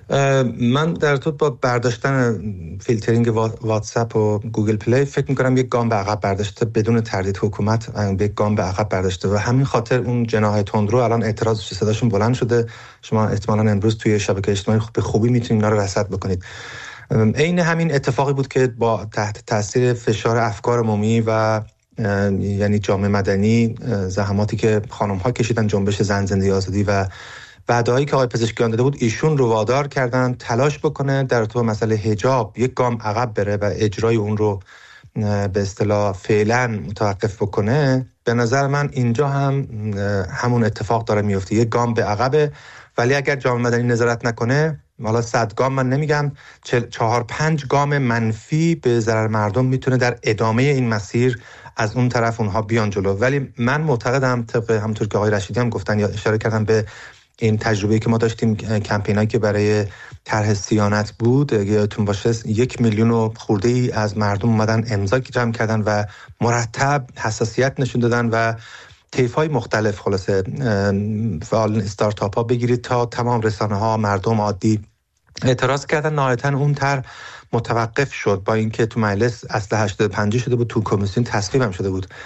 من در تو با برداشتن فیلترینگ واتساپ و گوگل پلی فکر میکنم یک گام به عقب برداشته، بدون تردید حکومت یک گام به عقب برداشته و همین خاطر اون جناح تندرو الان اعتراض صداشون بلند شده. شما احتمالاً امروز توی شبکه اجتماعی به خوبی میتونید اینا رو رصد بکنید. عین همین اتفاقی بود که با تحت تاثیر فشار افکار عمومی و یعنی جامعه مدنی، زحماتی که خانم ها کشیدن، جنبش زن زندگی آزادی و وعده‌هایی که آقای پزشکیان داده بود، ایشون رو وادار کردن تلاش بکنه در تو مسئله حجاب یک گام عقب بره و اجرای اون رو به اصطلاح فعلا متوقف بکنه. به نظر من اینجا هم همون اتفاق داره میفته، یک گام به عقبه. ولی اگر جامعه مدنی نظارت نکنه، حالا صد گام من نمیگم، چهار پنج گام منفی به ضرر مردم میتونه در ادامه این مسیر از اون طرف اونها بیان جلو. ولی من معتقدم طبق همونطور که آقای رشیدی هم گفتن یا اشاره کردن به این تجربه‌ای که ما داشتیم، کمپینایی که برای طرح صیانت بود، یادتون باشه یک میلیون و خورده ای از مردم اومدن امضا جمع کردن و مرتب حساسیت نشون دادن و طیف‌های مختلف، خلاصه فعال استارتاپ ها بگیرید تا تمام رسانه ها، مردم عادی اعتراض کردن، نهایتاً اون طرح متوقف شد با اینکه تو مجلس اصل هشتاد و پنج شده بود، تو کمیسیون تصویب هم شده بود.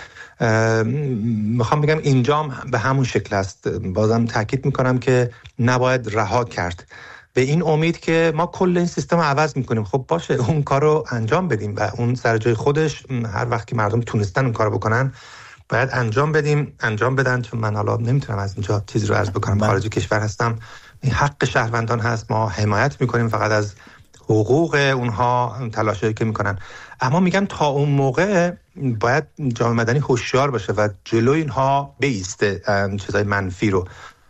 میخوام بگم اینجا به همون شکل است. بازم تاکید میکنم که نباید رها کرد به این امید که ما کل این سیستم رو عوض میکنیم. خب باشه، اون کار رو انجام بدیم و اون سر جای خودش هر وقت که مردم تونستن اون کار رو بکنن باید انجام بدیم، انجام بدن. چون من حالا نمیتونم از اینجا چیزی رو عرض بکنم، خارج کشور هستم، این حق شهروندان هست، ما حمایت میکنیم فقط از حقوق اونها، تلاشی که میکنن. اما میگم تا اون موقع باید جامعه مدنی هوشیار باشه و جلوی اینها بایسته چیزای منفی رو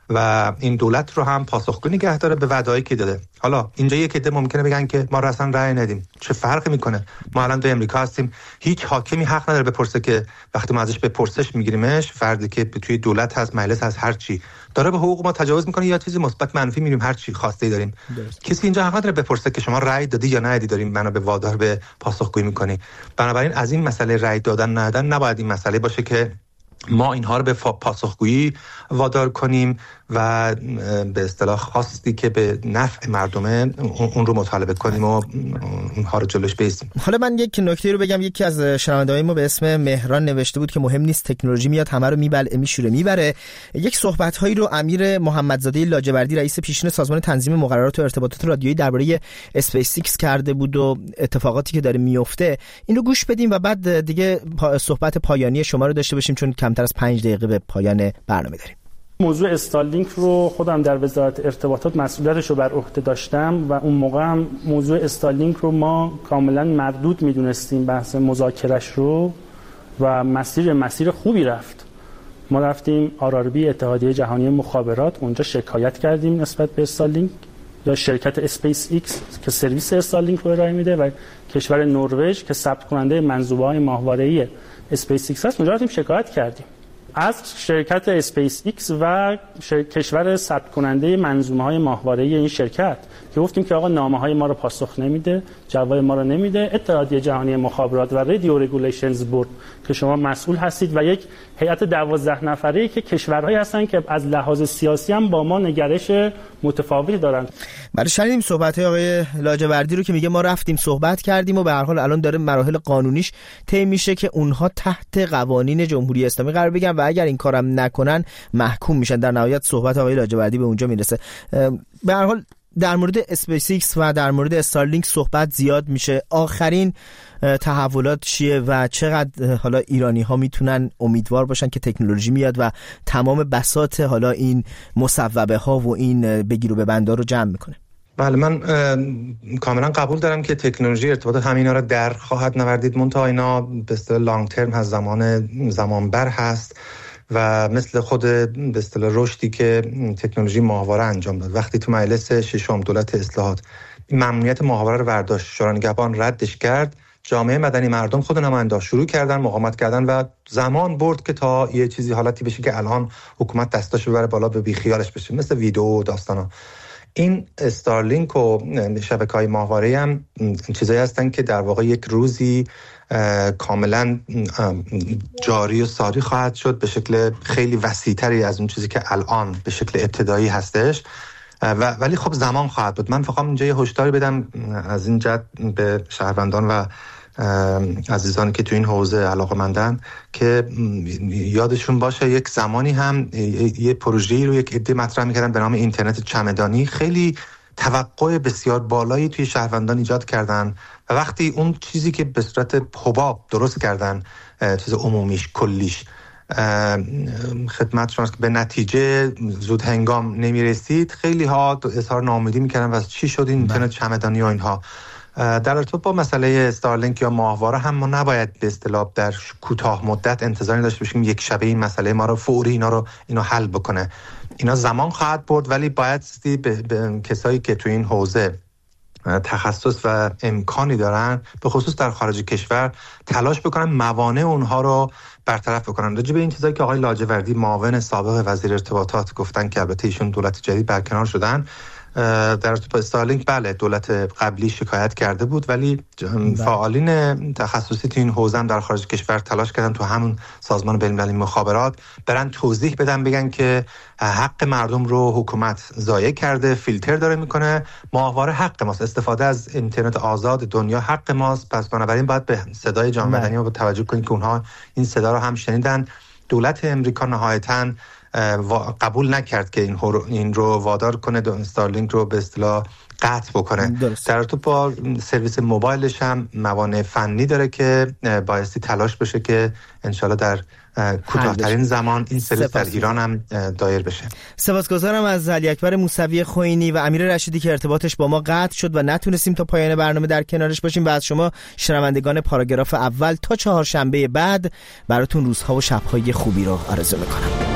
و این دولت رو هم پاسخگو نگه داره به وعده‌ای که داده. حالا اینجا یک عده ممکنه بگن که ما رو اصلا رأی ندیم، چه فرقی میکنه؟ ما الان تو امریکا هستیم، هیچ حاکمی حق نداره بپرسه که وقتی ما ازش به پرسش میگیریمش، فردی که توی دولت هست، مجلس هست، هر چی داره به حقوق ما تجاوز میکنه یا چیزی مثبت منفی میریم، هر چی خواسته ای داریم. درست. کسی اینجا حق نداره بپرسه که شما رأی دادی یا ندادی، داریم منو به وادار به پاسخگویی میکنی. بنابراین از این مسئله رأی دادن ندادن نباید این مسئله باشه که ما اینها رو به پاسخگویی وادار کنیم و به اصطلاح خواستی که به نفع مردمه اون رو مطالبه کنیم و اونها رو جلوش بیستیم. حالا من یک نکته رو بگم. یکی از شنونده‌های ما به اسم مهران نوشته بود که مهم نیست، تکنولوژی میاد همه رو میبلعه میشوره میبره. یک صحبت‌هایی رو امیر محمدزاده لاجوردی رئیس پیشین سازمان تنظیم مقررات و ارتباطات رادیویی درباره اسپیس ایکس کرده بود و اتفاقاتی که داره میفته. این رو گوش بدیم و بعد دیگه صحبت پایانی شما رو داشته باشیم، چون کمتر از پنج دقیقه به پایان برنامه داریم. موضوع استارلینک رو خودم در وزارت ارتباطات مسئولیتش رو بر عهده داشتم و اون موقع هم موضوع استارلینک رو ما کاملا مردود میدونستیم، بحث مذاکرش رو، و مسیر مسیر خوبی رفت. ما رفتیم آر آر بی، اتحادیه جهانی مخابرات، اونجا شکایت کردیم نسبت به استارلینک یا شرکت اسپیس ایکس که سرویس استارلینک رو ارائه میده و کشور نروژ که ثبت کننده منظومه‌های ماهواره‌ای اسپیس ایکس هست، اونجا رفتیم شکایت کردیم از شرکت اسپیس ایکس و کشور ثبت کننده منظومه‌های ماهواره‌ای این شرکت که گفتیم که آقا نامه‌های ما رو پاسخ نمیده، جواب ما رو نمیده. اتحادیه جهانی مخابرات و رادیو رگولیشنز بورد که شما مسئول هستید و یک هیئت دوازده نفره‌ای که کشورهایی هستن که از لحاظ سیاسی هم با ما نگرش متفاوتی دارن. برای شنیدیم صحبت‌های آقای لاجوردی رو که میگه ما رفتیم صحبت کردیم و به هر حال الان داره مراحل قانونیش طی میشه که اونها تحت قوانین جمهوری اسلامی قرار بگیرن و اگر این کارم نکنن محکوم میشن. در نهایت صحبت آقای لاجوردی به اونجا میرسه. به هر حال در مورد اسپیس ایکس و در مورد استارلینک صحبت زیاد میشه. آخرین تحولات چیه و چقدر حالا ایرانی ها میتونن امیدوار باشن که تکنولوژی میاد و تمام بساط حالا این مصوبه ها و این بگیر و ببندا رو جمع میکنه؟ بله، من کاملا قبول دارم که تکنولوژی ارتباط همینا رو در خواهد نوردید، منتها اینا به اصطلاح لانگ ترم هست، زمان زمانبر هست و مثل خود به اصطلاح رشدی که تکنولوژی ماهواره انجام داد. وقتی تو مجلس ششم دولت اصلاحات ممنوعیت ماهواره رو برداشت، شورای نگهبان ردش کرد، جامعه مدنی مردم خود نماینده شروع کردن مقاومت کردن و زمان برد که تا یه چیزی حالتی بشه که الان حکومت دستاش ببره بالا، به بیخیالش بشه، مثل ویدیو و داستانا. این استارلینک و شبکه‌های ماهواره‌ای هم چیزایی هستن که در واقع یک روزی کاملا جاری و ساری خواهد شد به شکل خیلی وسیع‌تری از اون چیزی که الان به شکل ابتدایی هستش، و ولی خب زمان خواهد بود. من فقط اینجا یه هشداری بدم از این جهت به شهروندان و عزیزانی که تو این حوزه علاقه‌مندن که یادشون باشه یک زمانی هم یه پروژه‌ای رو یک عده مطرح می‌کردن به نام اینترنت چمدانی، خیلی توقع بسیار بالایی توی شهروندان ایجاد کردن و وقتی اون چیزی که به صورت حباب درست کردن، چیز عمومیش کلیش خدمت شماست که به نتیجه زود هنگام نمیرسید، خیلی ها اظهار ناامیدی میکردن و چی شد این اینترنت چمدانی و اینها. در ارتباط با مسئله استارلینک یا ماهواره هم ما نباید به اصطلاح در کوتاه مدت انتظاری داشته باشیم یک شبه این مسئله ما رو فوری اینا رو اینو حل بکنه. اینا زمان خواهد برد، ولی باید به, به کسایی که تو این حوزه تخصص و امکانی دارن، به خصوص در خارج کشور، تلاش بکنن موانع اونها رو برطرف بکنن. راجع به این چیزایی که آقای لاجوردی معاون سابق وزیر ارتباطات گفتن که البته ایشون دولت جدید برکنار شدن، در ارتباط با استارلینک بله دولت قبلی شکایت کرده بود، ولی فعالین تخصصی تو این حوزه هم در خارج کشور تلاش کردن تو همون سازمان بین‌المللی مخابرات برن توضیح بدن، بگن که حق مردم رو حکومت ضایع کرده، فیلتر داره میکنه، ماهواره حق ماست، استفاده از اینترنت آزاد دنیا حق ماست، پس بنابراین باید به صدای جامعه مدنی رو توجه کنید که اونها این صدا رو هم شنیدن. دولت امریکا نهایتاً قبول نکرد که این این رو وادار کنه استارلینک رو به اصطلاح قطع بکنه. درست. در ارتباط با سرویس موبایلش هم موانع فنی داره که بایستی تلاش بشه که انشالله در کوتاه‌ترین زمان این سرویس در ایران هم دایر بشه. سپاسگزارم از علی اکبر موسوی خوئینی و امیر رشیدی که ارتباطش با ما قطع شد و نتونستیم تا پایان برنامه در کنارش باشیم. و از شما شنوندگان پاراگراف اول تا چهارشنبه بعد براتون روزها و شب‌های خوبی رو آرزو می‌کنم.